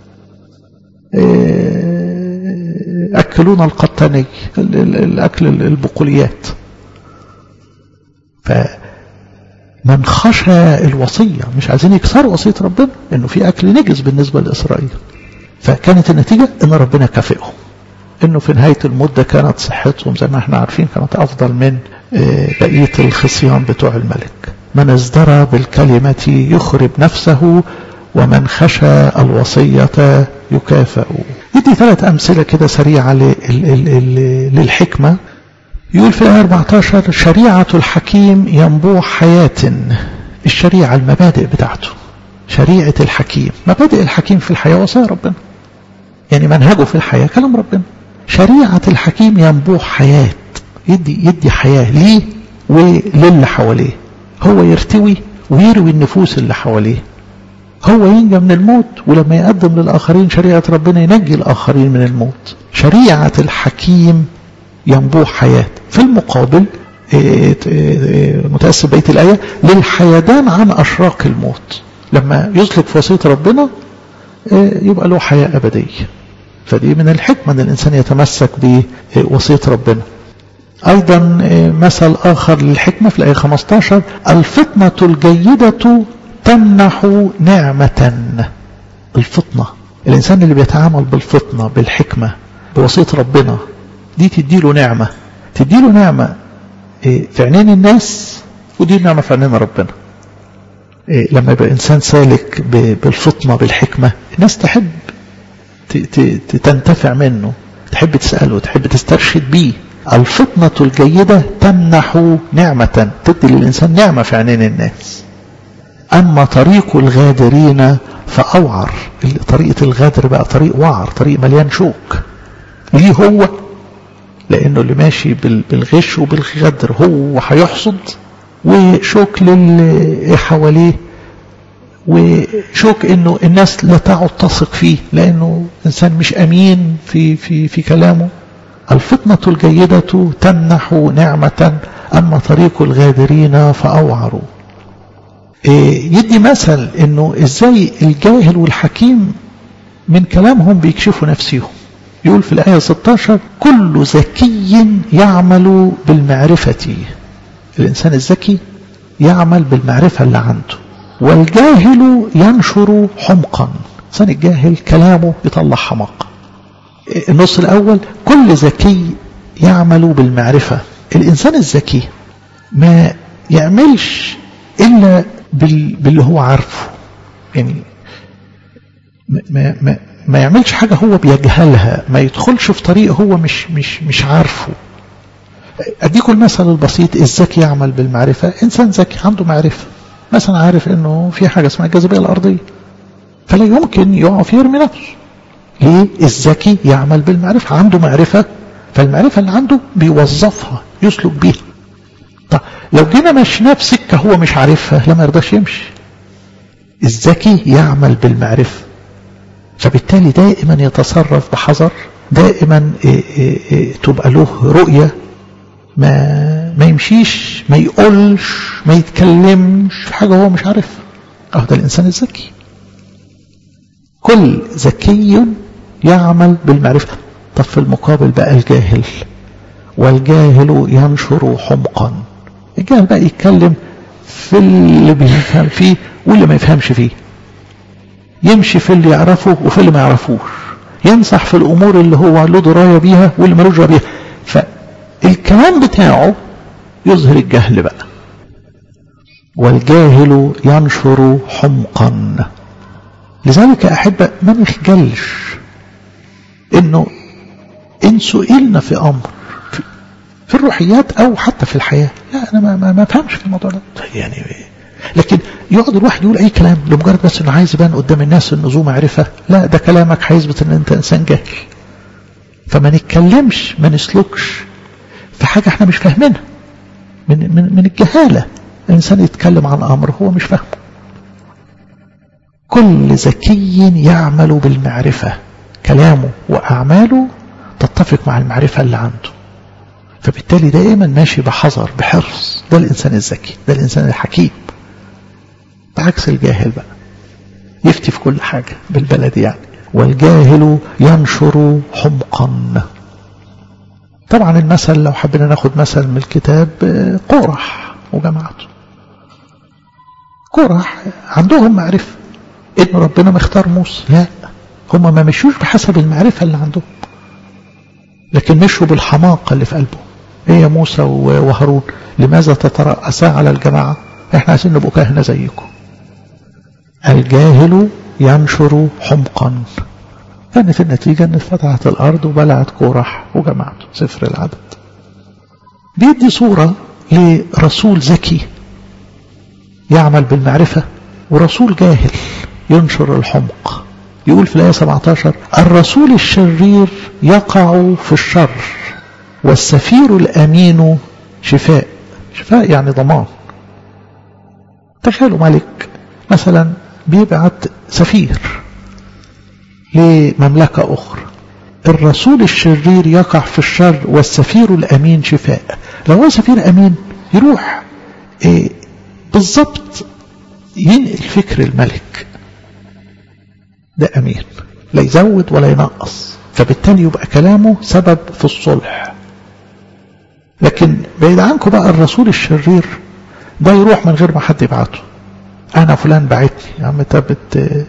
A: أكلون القطاني، الأكل البقوليات. فمن خشى الوصية، مش عايزين يكسروا وصية ربنا إنه في أكل نجس بالنسبة لإسرائيل. فكانت النتيجة إن ربنا كافئهم، إنه في نهاية المدة كانت صحتهم زي ما احنا عارفين كانت أفضل من بقية الخصيان بتوع الملك. من ازدرى بالكلمة يخرب نفسه ومن خشى الوصية يكافئ. يدي ثلاث أمثلة كده سريعة للحكمة. يقول في الآية أربعة عشر شريعة الحكيم ينبوع حياة. الشريعة المبادئ بتاعته، شريعة الحكيم، مبادئ الحكيم في الحياة وصايا ربنا، يعني منهجه في الحياة كلام ربنا. شريعة الحكيم ينبوع حياة، يدي, يدي حياة ليه وللي حواليه. هو يرتوي ويروي النفوس اللي حواليه، هو ينجى من الموت، ولما يقدم للآخرين شريعة ربنا ينجي الآخرين من الموت. شريعة الحكيم ينبوع حياة. في المقابل متأسف بقية الآية للحيدان عن أشراق الموت، لما يسلك في وصية ربنا يبقى له حياة أبدية. فدي من الحكمة أن الإنسان يتمسك بوصية ربنا. أيضا مثل آخر للحكمة في الآية خمسة عشر الفطنة الجيدة تمنح نعمة. الفطنة، الإنسان اللي بيتعامل بالفطنة بالحكمة بوصية ربنا دي تديله نعمة، تديله نعمة في عينين الناس، ودي نعمة في عينين ربنا. لما يبقى إنسان سالك بالفطنة بالحكمة الناس تحب تنتفع منه، تحب تسأله، تحب تسترشد بيه. الفطنة الجيدة تمنح نعمة، تدي للإنسان نعمة في عينين الناس. أما طريق الغادرين فأوعر. طريقة الغادر بقى طريق وعر، طريق مليان شوك. ليه هو؟ لأنه اللي ماشي بالغش وبالغدر هو هيحصد، وشوك للي حواليه، وشوك انه الناس لا تعد تثق فيه لانه انسان مش امين في في في كلامه. الفطنة الجيدة تمنح نعمة اما طريق الغادرين فاوعروا. يدي مثل انه ازاي الجاهل والحكيم من كلامهم بيكشفوا نفسهم. يقول في الآية ستة عشر كل ذكي يعمل بالمعرفة. الإنسان الذكي يعمل بالمعرفة اللي عنده، والجاهل ينشر حمقا. الإنسان الجاهل كلامه يطلع حماقة. النص الأول كل ذكي يعمل بالمعرفة. الإنسان الذكي ما يعملش إلا باللي هو عارفه، يعني ما, ما, ما يعملش حاجة هو بيجهلها، ما يدخلش في طريق هو مش, مش, مش عارفه. أديكم المثل البسيط. الذكي يعمل بالمعرفة. إنسان ذكي عنده معرفة، مثلا عارف إنه في حاجة اسمها الجاذبية الأرضية، فلا يمكن يقف يرمي نفسه. ليه؟ الذكي يعمل بالمعرفة، عنده معرفة، فالمعرفة اللي عنده بيوظفها يسلك بيها. طب لو جينا مشينا في سكة هو مش عارفها لما يرضاش يمشي. الذكي يعمل بالمعرفة، فبالتالي دائما يتصرف بحذر، دائما إيه إيه إيه تبقى له رؤية، ما ما يمشيش، ما يقولش، ما يتكلمش في حاجة هو مش عارف. اه ده الإنسان الذكي. كل ذكي يعمل بالمعرفة. طب في المقابل بقى الجاهل، والجاهل ينشر حمقا. الجاهل بقى يتكلم في اللي بيفهم فيه واللي ما يفهمش فيه، يمشي في اللي يعرفه وفي اللي ما يعرفوش، ينصح في الأمور اللي هو له دراية بيها واللي ملوش دراية بيها. فالكلام بتاعه يظهر الجهل بقى. والجاهل ينشر حمقا. لذلك أحب ما نخجلش إنه إن سئلنا في أمر في, في الروحيات أو حتى في الحياة، لا أنا ما ما فهمش في الموضوع ده يعني، لكن يقعد الواحد يقول أي كلام لمجرد بس إنه عايز يبان قدام الناس إنه ذو معرفة. لا، ده كلامك هيثبت إن أنت إنسان جاهل. فما نتكلمش، ما نسلكش في حاجة احنا مش فاهمينها من من من الجهالة. الإنسان يتكلم عن أمر هو مش فاهمه. كل ذكي يعمل بالمعرفة، كلامه وأعماله تتفق مع المعرفة اللي عنده، فبالتالي دائما ماشي بحذر بحرص. ده الإنسان الذكي، ده الإنسان الحكيم. بعكس الجاهل بقى يفتي في كل حاجة بالبلد يعني. والجاهل ينشر حمقا. طبعا المثل لو حبينا ناخد مثل من الكتاب قرح وجماعته. قرح عندهم معرفة إن ربنا مختار موسى، لا هم ما مشوش بحسب المعرفة اللي عندهم، لكن مشوا بالحماقة اللي في قلبهم. ايه يا موسى وهارون لماذا تترأسا على الجماعة؟ احنا عايزين نبقوا كهنة زيكم. الجاهل ينشر حمقا. كانت النتيجة ان اتفتحت الارض وبلعت كورح وجماعته. سفر العدد بيدي صورة لرسول ذكي يعمل بالمعرفة ورسول جاهل ينشر الحمق. يقول في الآية سبعة عشر الرسول الشرير يقع في الشر والسفير الأمين شفاء. شفاء يعني ضمان. تخيلوا ملك مثلا بيبعت سفير لمملكة أخرى، الرسول الشرير يقع في الشر والسفير الأمين شفاء. لو هو سفير أمين يروح إيه بالضبط ينقل فكر الملك، ده أمين لا يزود ولا ينقص، فبالتالي يبقى كلامه سبب في الصلح. لكن بعيد عنكم بقى الرسول الشرير ده يروح من غير ما حد يبعته. أنا فلان بعتني يا عم تبت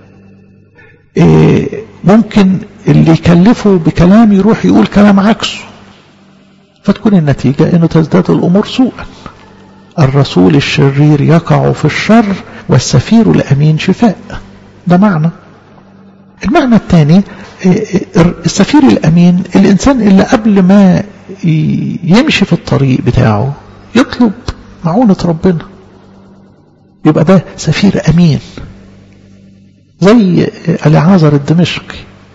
A: إيه، ممكن اللي يكلفه بكلام يروح يقول كلام عكسه، فتكون النتيجة انه تزداد الامور سوءا. الرسول الشرير يقع في الشر والسفير الامين شفاء. ده معنى. المعنى الثاني السفير الامين الانسان اللي قبل ما يمشي في الطريق بتاعه يطلب معونة ربنا، يبقى ده سفير امين. زي العازر الدمشقي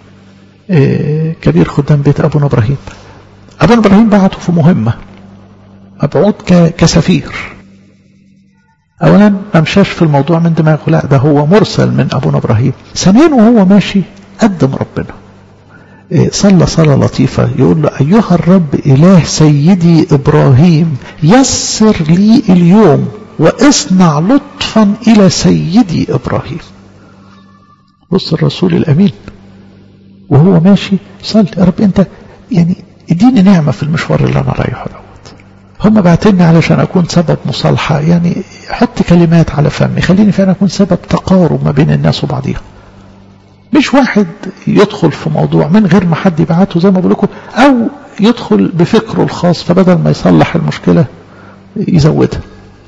A: كبير خدام بيت أبونا إبراهيم. أبونا إبراهيم بعته في مهمة، مبعوث كسفير. أولا ما مشاش في الموضوع من دماغه، لا ده هو مرسل من أبونا إبراهيم. ثانيا وهو ماشي قدم ربنا، صلى صلاة لطيفة يقول له أيها الرب إله سيدي إبراهيم يسر لي اليوم واصنع لطفا إلى سيدي إبراهيم. بص الرسول الأمين وهو ماشي صلي يا رب أنت يعني اديني نعمة في المشوار اللي أنا رايحه دوت. هم بعتني علشان أكون سبب مصالحة، يعني حط كلمات على فمي خليني فعلا أكون سبب تقارب ما بين الناس وبعضيها. مش واحد يدخل في موضوع من غير ما حد يبعته زي ما بقول لكم، أو يدخل بفكره الخاص فبدل ما يصلح المشكلة يزودها.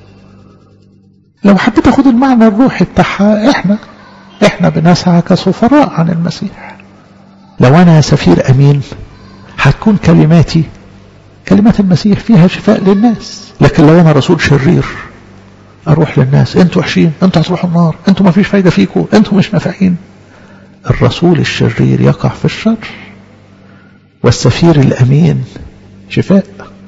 A: لو حبيت أخذ المعنى الروحي بتاعها إحنا احنا بنسعى كسفراء عن المسيح. لو انا سفير امين هتكون كلماتي كلمات المسيح فيها شفاء للناس. لكن لو انا رسول شرير اروح للناس انتوا وحشين، انتوا هتروحوا النار، انتوا ما فيش فايدة فيكم، انتوا مش نافعين. الرسول الشرير يقع في الشر والسفير الامين شفاء.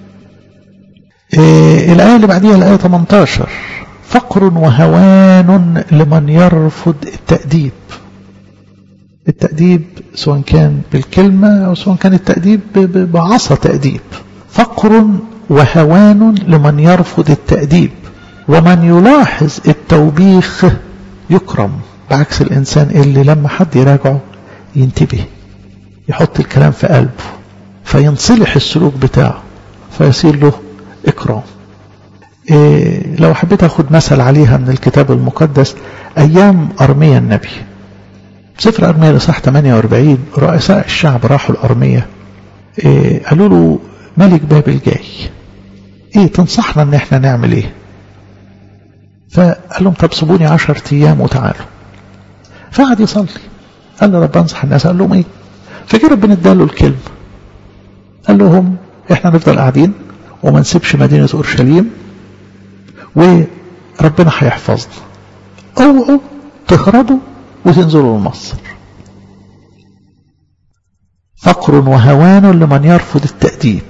A: إيه الآية اللي بعديها الآية ثمانية عشر فقر وهوان لمن يرفض التأديب. التأديب سواء كان بالكلمة أو سواء كان التأديب بعصا تأديب. فقر وهوان لمن يرفض التأديب ومن يلاحظ التوبيخ يكرم. بعكس الإنسان اللي لما حد يراجعه ينتبه يحط الكلام في قلبه فينصلح السلوك بتاعه فيصير له إكرام. إيه لو حبيت أخذ مثل عليها من الكتاب المقدس أيام أرميا النبي، سفر أرميا لصح ثمانية وأربعين رؤساء الشعب راحوا الأرمية، إيه قالوا له ملك بابل جاي، إيه تنصحنا إن إحنا نعمل إيه؟ فقال لهم طب سيبوني عشر أيام وتعالوا. فقعد يصلي قال له رب أنصح الناس، قال لهم إيه؟ فجأة ربنا اداله الكلمة قال لهم إحنا نفضل قاعدين وما نسيبش مدينة أورشليم وربنا هيحفظنا، اوعوا تهربوا وتنزلوا لمصر. فقر وهوان لمن يرفض التأديب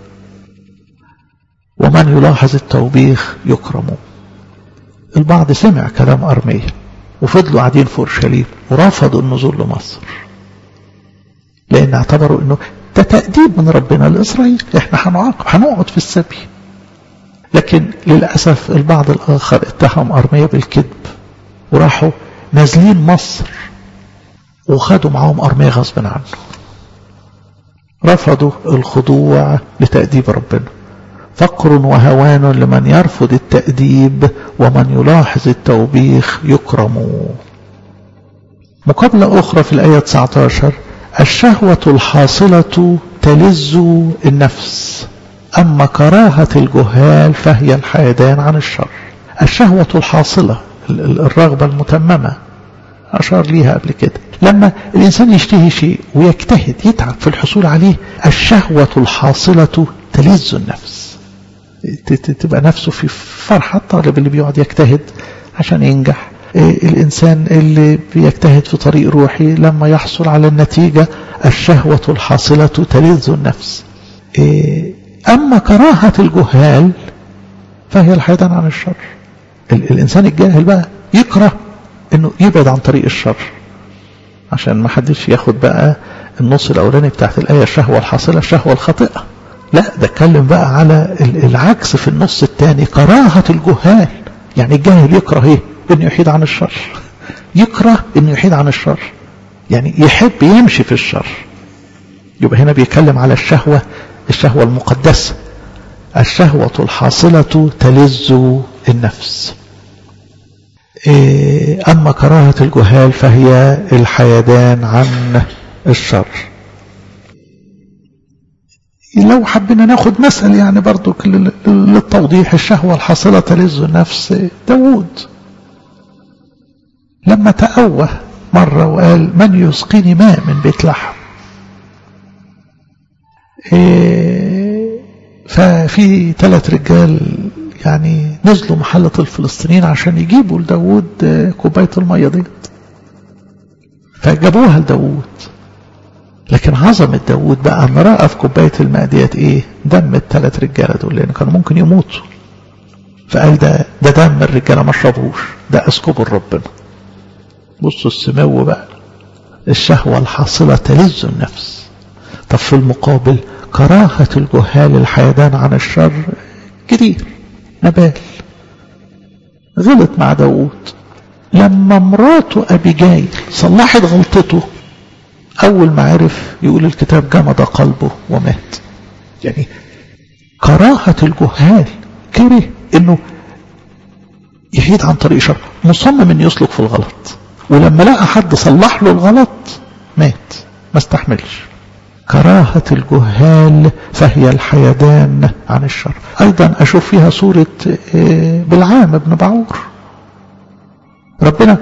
A: ومن يلاحظ التوبيخ يكرم. البعض سمع كلام أرميا وفضلوا قاعدين في أورشليم ورفضوا النزول لمصر لأن اعتبروا أنه ده تأديب من ربنا لإسرائيل، احنا هنعاقب هنقعد في السبي. لكن للأسف البعض الآخر اتهم أرميا بالكذب وراحوا نازلين مصر وخدوا معهم أرميا غصب عنه، رفضوا الخضوع لتأديب ربنا. فقر وهوان لمن يرفض التأديب ومن يلاحظ التوبيخ يكرم. مقابلة أخرى في الآية تسعة عشر الشهوة الحاصلة تلذ النفس أما كراهة الجهال فهي الحيدان عن الشر. الشهوة الحاصلة، الرغبة المتممة أشار ليها قبل كده، لما الإنسان يشتهي شيء ويجتهد يتعب في الحصول عليه، الشهوة الحاصلة تلذ النفس، تبقى نفسه في فرحة. الطالب اللي بيقعد يجتهد عشان ينجح، الإنسان اللي بيجتهد في طريق روحي لما يحصل على النتيجة الشهوة الحاصلة تلذ النفس. أما كراهة الجهال فهي الحيدان عن الشر. الإنسان الجاهل بقى يكره إنه يبعد عن طريق الشر، عشان ما حدش ياخد بقى النص الأولاني بتاعت الآية الشهوة الحاصلة الشهوة الخاطئة. لا، ده اتكلم بقى على العكس في النص الثاني، كراهة الجهال. يعني الجاهل يكره ايه؟ انه يحيد عن الشر. يكره انه يحيد عن الشر، يعني يحب يمشي في الشر. يبقى هنا بيتكلم على الشهوة، الشهوة المقدسة، الشهوة الحاصلة تلذ النفس. أما كراهة الجهال فهي الحيدان عن الشر. لو حبينا ناخد مثل يعني برضو للتوضيح، الشهوة الحاصلة تلذ النفس، داود لما تأوه مرة وقال من يسقيني ماء من بيت لحم، ففي ثلاث رجال يعني نزلوا محلة الفلسطينيين عشان يجيبوا لداود كوباية المية دي، فجابوها لداود. لكن عظمة داود بقى ان رأى في كوباية الماء ديت ايه؟ دم الثلاث رجالة دول، لان كانوا ممكن يموتوا. فقال ده ده دم الرجالة ما اشربوش، ده اسكبوا لربنا. بصوا السمو بقى، الشهوة الحاصلة تلذ النفس. طب في المقابل كراهة الجهال الحيدان عن الشر كتير. نبال غلط مع داود، لما مراته أبيجايل صلحت غلطته، أول ما عرف يقول الكتاب جمد قلبه ومات. يعني كراهة الجهال، كره إنه يحيد عن طريق شر، مصمم إنه يسلك في الغلط، ولما لقى حد صلح له الغلط مات، ما استحملش. كراهة الجهال فهي الحيدان عن الشر. أيضا أشوف فيها صورة بلعام ابن بعور. ربنا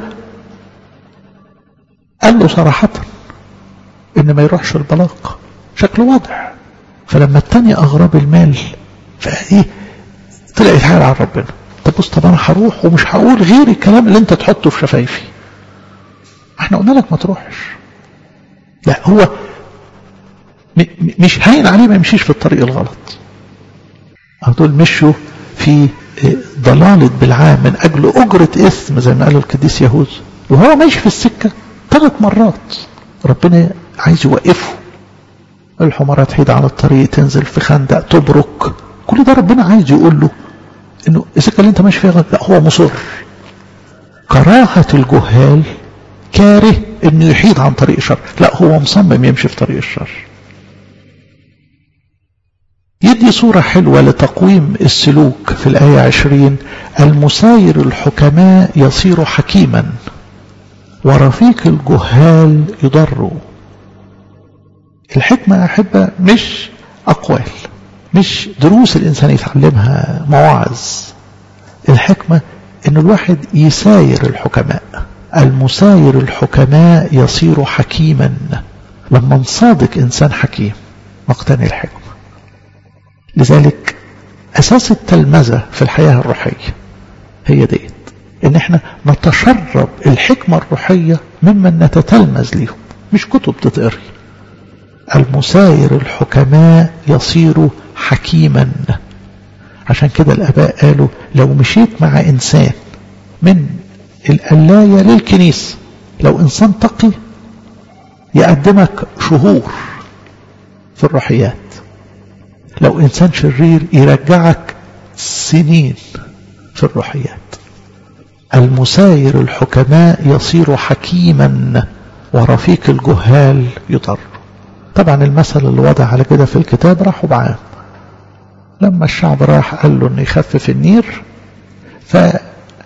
A: قال له صراحة إن ما يروحش البلاق، شكله واضح. فلما التاني أغرب المال فإيه طلع يتحايل على ربنا. طب بص، طب أنا هروح ومش هقول غير الكلام اللي أنت تحطه في شفايفي. احنا قلنا لك ما تروحش. لا، هو مش هين عليه ما يمشيش في الطريق الغلط. دول مشوا في ضلالة بلعام من أجل أجرة إثم زي ما قال القديس يهوذا، وهو ماشي في السكة ثلاث مرات ربنا عايز يوقفه. الحمارة تحيد على الطريق، تنزل في خندق، تبرك، كل ده ربنا عايز يقول له إنه السكة اللي أنت ماشي فيها غلط. لا، هو مصر. كراهة الجهال، كاره إنه يحيد عن طريق الشر، لا هو مصمم يمشي في طريق الشر. يدي صورة حلوة لتقويم السلوك في الآية عشرين: المساير الحكماء يصير حكيما ورفيق الجهال يضر. الحكمة أحبة مش أقوال، مش دروس الإنسان يتعلمها، مواعظ. الحكمة إن الواحد يساير الحكماء. المساير الحكماء يصير حكيما. لما نصادق إنسان حكيم نقتني الحكمة. لذلك أساس التلمذة في الحياة الروحية هي ديت، إن احنا نتشرب الحكمة الروحية ممن نتتلمذ ليهم، مش كتب تتقري. المساير الحكماء يصير حكيما. عشان كده الآباء قالوا لو مشيت مع إنسان من القلاية للكنيسة، لو إنسان تقي يقدمك شهور في الروحيات، لو إنسان شرير يرجعك سنين في الروحيات. المساير الحكماء يصير حكيما ورفيق الجهال يضر. طبعا المثل اللي وضع على كده في الكتاب راحوا بعام، لما الشعب راح قال له انه يخفف النير، فسأل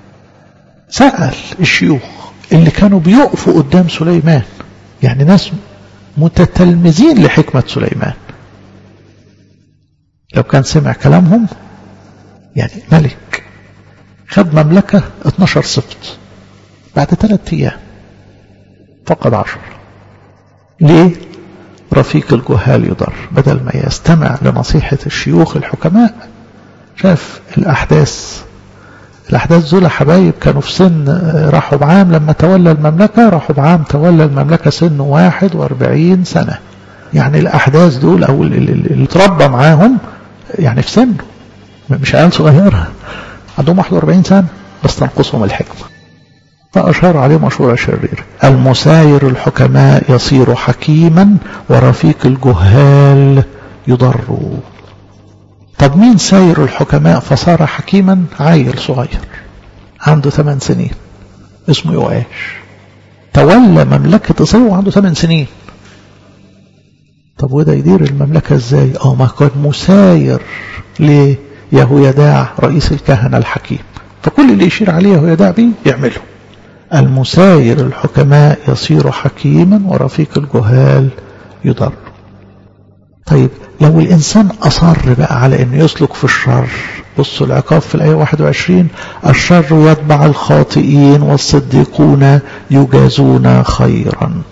A: الشيوخ اللي كانوا بيقفوا قدام سليمان، يعني ناس متتلمذين لحكمة سليمان، لو كان سمع كلامهم، يعني ملك خد مملكة اتناشر سبط، بعد ثلاثة ايام فقد عشر. ليه؟ رفيق الجهال يضر. بدل ما يستمع لنصيحة الشيوخ الحكماء، شاف الأحداث الأحداث دول حبايب كانوا في سن راحوا بعام لما تولى المملكة، راحوا بعام تولى المملكة سن واحد واربعين سنة. يعني الأحداث دول أو اللي اتربى معاهم يعني في سنه، مش عيال صغيرة، عندهم واحد واربعين سنة بس تنقصهم الحكمة. فأشار عليه مشورة شريرة: المساير الحكماء يصير حكيما ورفيق الجهال يضر. طب مين ساير الحكماء فصار حكيما؟ عيل صغير عنده ثمان سنين اسمه يؤاش، تولى مملكة إسرائيل وعنده ثمان سنين. طب وده يدير المملكة ازاي؟ اه ما كان مساير ليهويداع رئيس الكهنة الحكيم، فكل اللي يشير عليه يهويداع بيه يعمله. المساير الحكماء يصير حكيما ورفيق الجهال يضر. طيب لو الإنسان أصر بقى على أنه يسلك في الشر، بصوا العقاب في الآية واحد وعشرين: الشر يتبع الخاطئين والصديقون يجازون خيرا.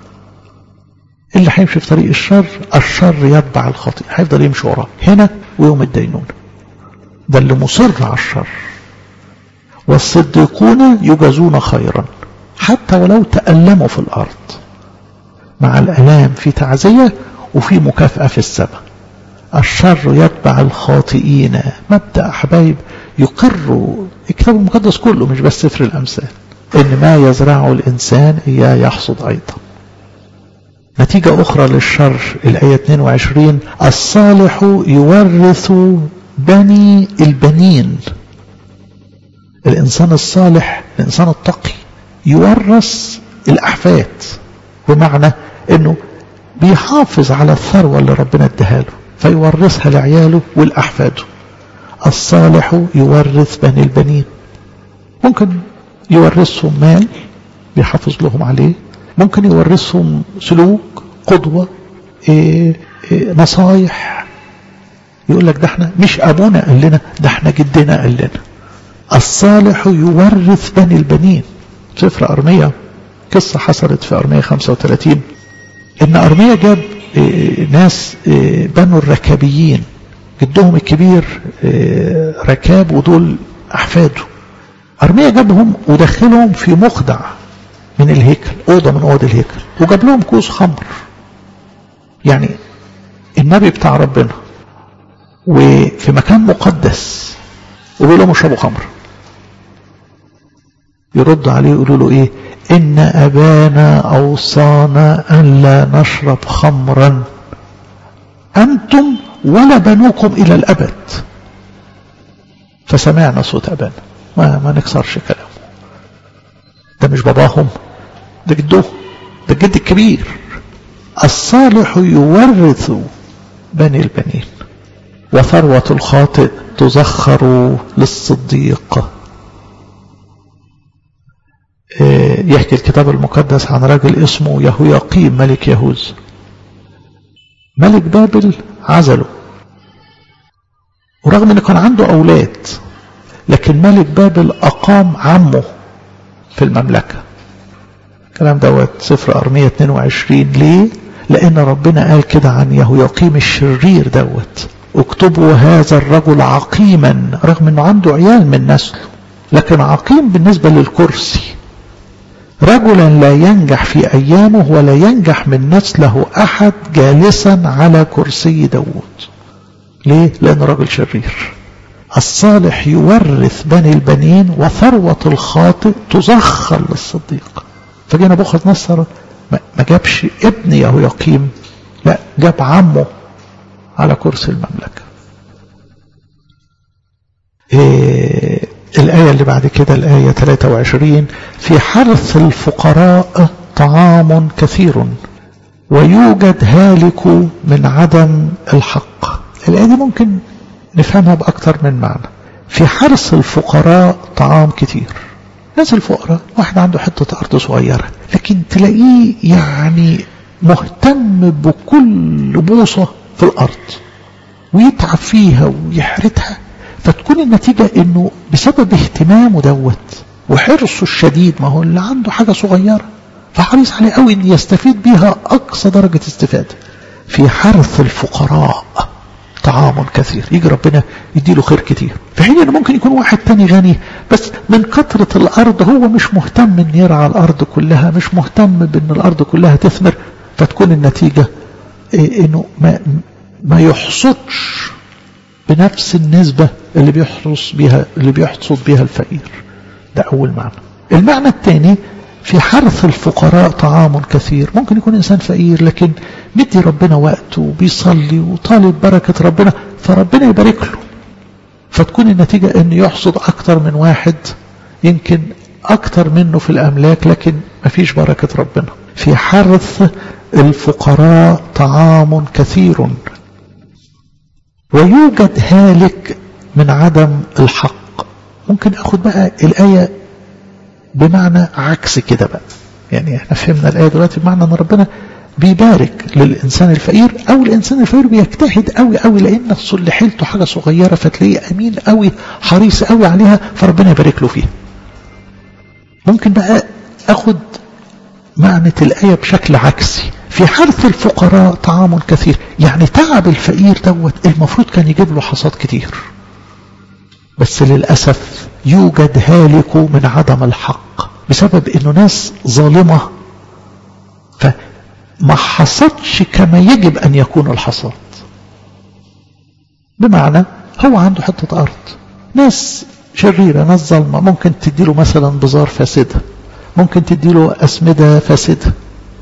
A: اللي هيمشي في طريق الشر، الشر يتبع الخاطئ، هيفضل يمشي وراه هنا ويوم الدينون. ده اللي مصر على الشر. والصديقون يجازون خيرا، حتى ولو تألموا في الأرض، مع الألام في تعزية وفي مكافأة في السماء. الشر يتبع الخاطئين، مبدأ حبايب يقر الكتاب المقدس كله مش بس سفر الأمثال، إن ما يزرعه الإنسان إياه يحصد أيضا. نتيجة أخرى للشر الآية اثنين وعشرين: الصالح يورث بني البنين. الإنسان الصالح، الإنسان التقي، يورث الأحفاد، بمعنى أنه بيحافظ على الثروة اللي ربنا اداها له فيورثها لعياله والأحفاده. الصالح يورث بني البنين. ممكن يورثهم مال بيحافظ لهم عليه، ممكن يورثهم سلوك، قدوة، إيه إيه نصايح. يقول لك ده احنا مش أبونا قال لنا، ده احنا جدنا قال لنا. الصالح يورث بني البنين. سفر أرميا، قصة حصلت في أرميا خمسة وثلاثين، إن أرميا جاب إيه ناس إيه بنو الركابيين، جدهم الكبير إيه ركاب ودول أحفاده. أرميا جابهم ودخلهم في مخدع من الهيكل، أوضة من أوض الهيكل، وجاب لهم كوس خمر. يعني النبي بتاع ربنا وفي مكان مقدس ويقول لهم اشربوا خمر. يرد عليه يقولوا له ايه؟ ان ابانا اوصانا ان لا نشرب خمرا انتم ولا بنوكم الى الابد. فسمعنا صوت ابانا، ما, ما نكسرش كلامه. ده مش باباهم، ده جدهم، ده الجد الكبير. الصالح يورث بني البنين وثروة الخاطئ تزخر للصديق. يحكي الكتاب المقدس عن راجل اسمه يهوياقيم ملك يهوذا. ملك بابل عزله، ورغم انه كان عنده اولاد لكن ملك بابل اقام عمه في المملكة. الكلام دوت سفر أرميا اثنين وعشرين. ليه؟ لأن ربنا قال كده عن يهوياقيم الشرير دوت: اكتبوا هذا الرجل عقيما، رغم انه عنده عيال من نسله لكن عقيم بالنسبة للكرسي، رجلا لا ينجح في أيامه ولا ينجح من نسله أحد جالسا على كرسي داود. ليه؟ لأنه رجل شرير. الصالح يورث بني البنين وثروة الخاطئ تزخر للصديق. فجينا نبوخذ نصر ما جابش ابن يهوياقيم، لا جاب عمه على كرسي المملكة. إيه الآية اللي بعد كده الآية ثلاثة وعشرين: في حرث الفقراء طعام كثير ويوجد هالك من عدم الحق. الآية دي ممكن نفهمها بأكثر من معنى. في حرث الفقراء طعام كتير. ناس الفقراء واحد عنده حتة أرض صغيرة لكن تلاقيه يعني مهتم بكل بوصة في الأرض،
B: ويتعب فيها ويحرتها، فتكون النتيجة انه بسبب اهتمامه دوت وحرصه الشديد، ما هو اللي عنده حاجة صغيرة فحريص عليه قوي ان يستفيد بيها اقصى درجة استفادة. في حرث الفقراء طعام كثير، يجي ربنا يديله خير كتير، في حين انه ممكن يكون واحد تاني غني بس من كثرة الارض هو مش مهتم ان يرعى الارض كلها، مش مهتم بان الارض كلها تثمر، فتكون النتيجة انه ما, ما يحصدش بنفس النسبة اللي بيحرص بيها اللي بيحصد بيها الفقير. ده اول معنى. المعنى الثاني في حرث الفقراء طعام كثير، ممكن يكون إنسان فقير لكن مدي ربنا وقته وبيصلي وطالب بركة ربنا، فربنا يبارك له، فتكون النتيجة أن يحصد أكتر من واحد، يمكن أكتر منه في الأملاك لكن ما فيش بركة ربنا. في حرث الفقراء طعام كثير ويوجد هالك من عدم الحق. ممكن أخذ بقى الآية بمعنى عكس كده بقى، يعني احنا فهمنا الآية دلوقتي بمعنى ان ربنا بيبارك للإنسان الفقير، او الإنسان الفقير بيجتهد قوي قوي لأن اللي حيلته حاجة صغيرة فتلاقيه أمين قوي حريص قوي عليها فربنا يبارك له فيها. ممكن بقى أخذ معنى الآية بشكل عكسي، في حرث الفقراء طعام كثير، يعني تعب الفقير دوت المفروض كان يجيب له حصاد كتير، بس للأسف يوجد هالك من عدم الحق بسبب انه ناس ظالمة فما حصدش كما يجب ان يكون الحصاد. بمعنى هو عنده حتة ارض، ناس شريرة ناس ظالمة، ممكن تديله مثلا بزار فاسدة، ممكن تديله اسمدة فاسدة.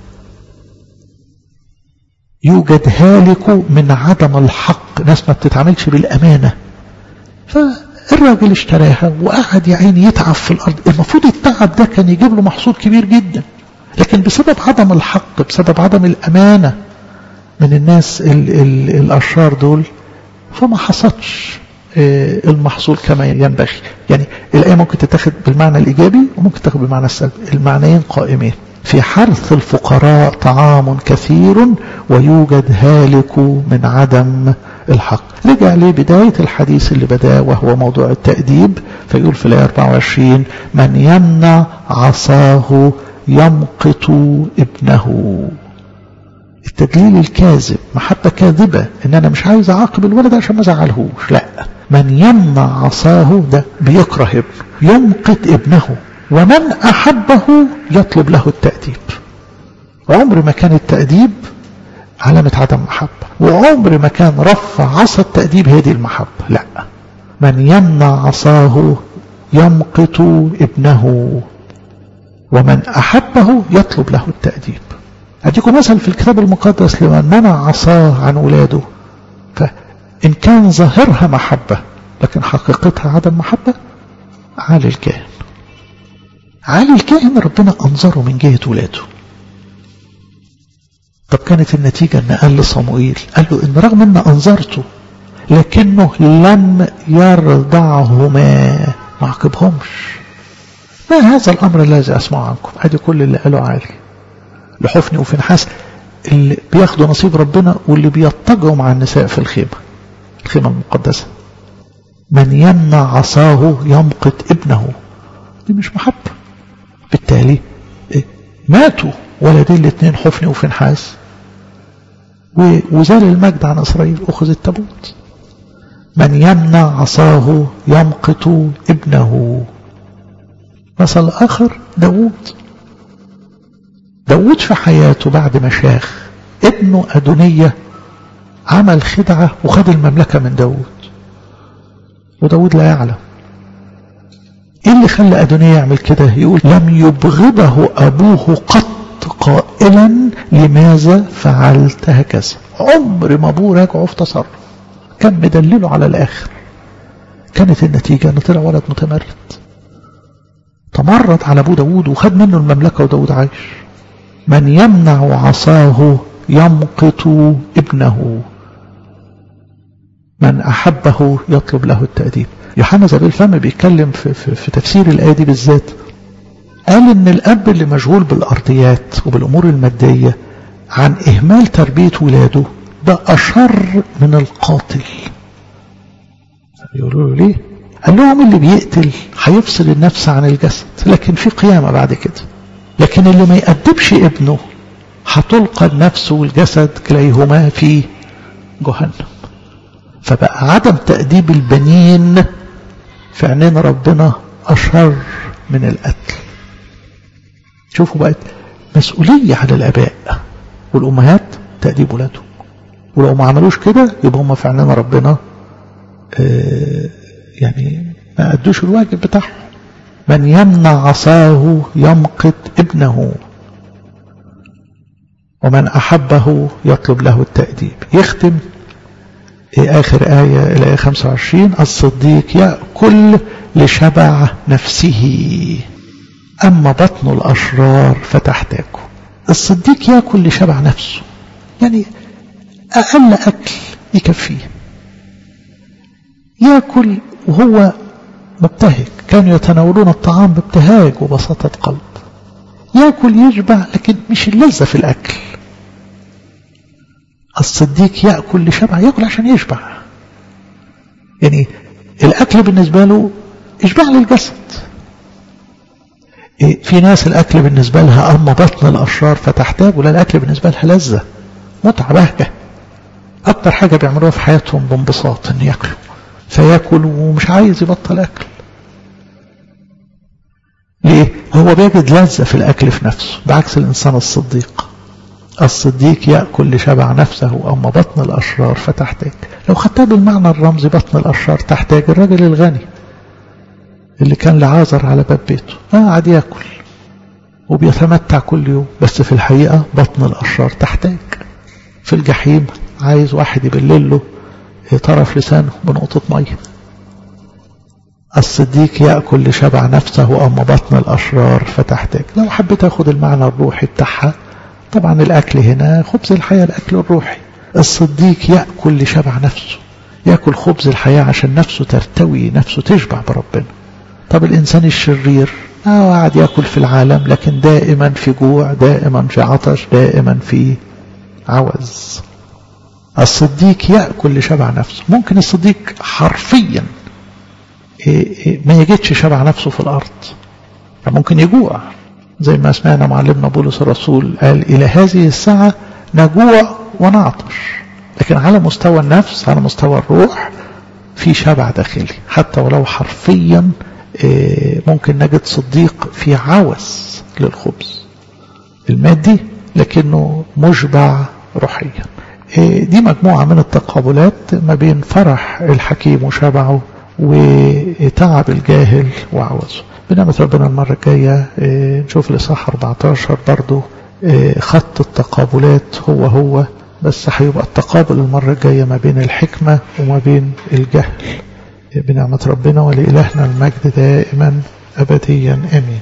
B: يوجد هالك من عدم الحق، ناس ما بتتعاملش بالامانة، ف الراجل اشتراها وقعد يا عيني يتعب في الأرض، المفروض التعب ده كان يجيب له محصول كبير جدا، لكن بسبب عدم الحق، بسبب عدم الأمانة من الناس ال ال الأشرار دول، فما حصدش المحصول كما ينبغي. يعني الآية ممكن تتاخد بالمعنى الإيجابي وممكن تتاخد بالمعنى السلبي، المعنيين قائمين. في حرث الفقراء طعام كثير ويوجد هالك من عدم الحق. رجع لبداية الحديث اللي بدأ وهو موضوع التأديب، فيقول في الآية أربعة وعشرين من يمنع عصاه يمقت ابنه. التدليل الكاذب، محبة كاذبة ان انا مش عايز اعاقب الولد عشان ما ازعلهوش، لا، من يمنع عصاه ده بيكره ابنه، يمقت ابنه، ومن احبه يطلب له التأديب. عمر ما كان التأديب علامة عدم محبة، وعمر ما كان رفع عصا التأديب هذه المحبة، لا، من يمنع عصاه يمقت ابنه ومن أحبه يطلب له التأديب. أديكم مثل في الكتاب المقدس لمن منع عصاه عن ولاده، فإن كان ظاهرها محبة لكن حقيقتها عدم محبة، عالي الكاهن. عالي الكاهن ربنا أنظره من جهة ولاده. طب كانت النتيجة أن قال لصموئيل، قال له إن رغم أن أنظرته لكنه لم يرضعهما، ما عاقبهمش. ما هذا الأمر الذي أسمع عنكم؟ هذه كل اللي قالوا عالي لحفني وفنحاس، اللي بياخدوا نصيب ربنا واللي بيضطجعوا مع النساء في الخيمة الخيمة المقدسة. من يمنع عصاه يمقت ابنه، دي مش محبة. بالتالي ماتوا ولدين الاثنين حفني وفنحاس، وزال المجد عن إسرائيل، أخذ التابوت. من يمنع عصاه يمقت ابنه. مثل آخر داود. داود في حياته بعد ما شاخ ابنه أدونية عمل خدعة وخد المملكة من داود، وداود لا يعلم ايه اللي خلى أدونية يعمل كده. يقول لم يبغضه أبوه قط قائلا لماذا فعلت هكذا. عمر ما ابوه راجعه في تصرف، كان مدلله على الآخر. كانت النتيجة أنه طلع ولد متمرد، تمرد على أبو داود وخد منه المملكة وداود عايش. من يمنع عصاه يمقت ابنه، من أحبه يطلب له التأديب. يوحنا ذا بالفم بيتكلم في, في, في تفسير الآية دي بالذات، قال إن الأب اللي مشغول بالأرضيات وبالأمور المادية عن إهمال تربية ولاده ده أشر من القاتل. يقولوا له ليه؟ قال لهم اللي بيقتل هيفصل النفس عن الجسد، لكن في قيامة بعد كده. لكن اللي ما يأدبش ابنه هتلقى النفس والجسد كليهما في جهنم. فبقى عدم تأديب البنين في عينين ربنا أشر من القتل. شوفوا بقت مسؤولية على الآباء والأمهات تأديب ولادهم، ولو ما عملوش كده يبقى هم في عينين ربنا آه يعني ما أدوش الواجب بتاعهم. من يمنع عصاه يمقت ابنه، ومن أحبه يطلب له التأديب. يختم آخر آية الآية خمسة وعشرين: الصديق يأكل لشبع نفسه، أما بطن الأشرار فتحتاجه. الصديق يأكل لشبع نفسه، يعني أقل أكل يكفيه. يأكل وهو مبتهج، كانوا يتناولون الطعام بابتهاج وبساطة قلب. يأكل يشبع، لكن مش اللذة في الأكل. الصديق يأكل لشبع، يأكل عشان يشبع. يعني الأكل بالنسبة له إشباع للجسد. في ناس الأكل بالنسبة لها أما بطن الأشرار فتحتاج، ولا الأكل بالنسبة لها لذة متعة بهجة. أكتر حاجة بيعملوها في حياتهم بانبساط إن يأكلوا، فيأكل ومش عايز يبطل أكل. ليه؟ هو بيجد لذة في الأكل في نفسه، بعكس الإنسان الصديق. الصديق يأكل لشبع نفسه، أما بطن الأشرار فتحتاج. لو خدتها بالمعنى الرمزي، بطن الأشرار تحتاج الرجل الغني اللي كان لعازر على باب بيته، قاعد يأكل وبيتمتع كل يوم، بس في الحقيقة بطن الأشرار تحتاج. في الجحيم عايز واحد يبلل له طرف لسانه بنقطة مية. الصديق يأكل لشبع نفسه، أما بطن الأشرار فتحتاج. لو حبيت أخذ المعنى الروحي بتاعها، طبعا الأكل هنا خبز الحياة، الأكل الروحي. الصديق يأكل لشبع نفسه، يأكل خبز الحياة عشان نفسه ترتوي، نفسه تشبع بربنا. طب الإنسان الشرير آه قاعد يأكل في العالم، لكن دائما في جوع، دائما في عطش، دائما في عوز. الصديق يأكل لشبع نفسه. ممكن الصديق حرفيا ما يجدش شبع نفسه في الأرض، ممكن يجوع، زي ما سمعنا معلمنا بولس الرسول قال: إلى هذه الساعة نجوع ونعطش. لكن على مستوى النفس، على مستوى الروح، في شبع داخلي. حتى ولو حرفيا ممكن نجد صديق في عوز للخبز المادي، لكنه مشبع روحيا. دي مجموعة من التقابلات ما بين فرح الحكيم وشبعه، وتعب الجاهل وعوزه. بنعمة ربنا المرة الجاية نشوف الإصحاح أربعة عشر برضو خط التقابلات هو هو، بس هيبقى التقابل المرة الجاية ما بين الحكمة وما بين الجهل. بنعمة ربنا ولإلهنا المجد دائما أبديا آمين.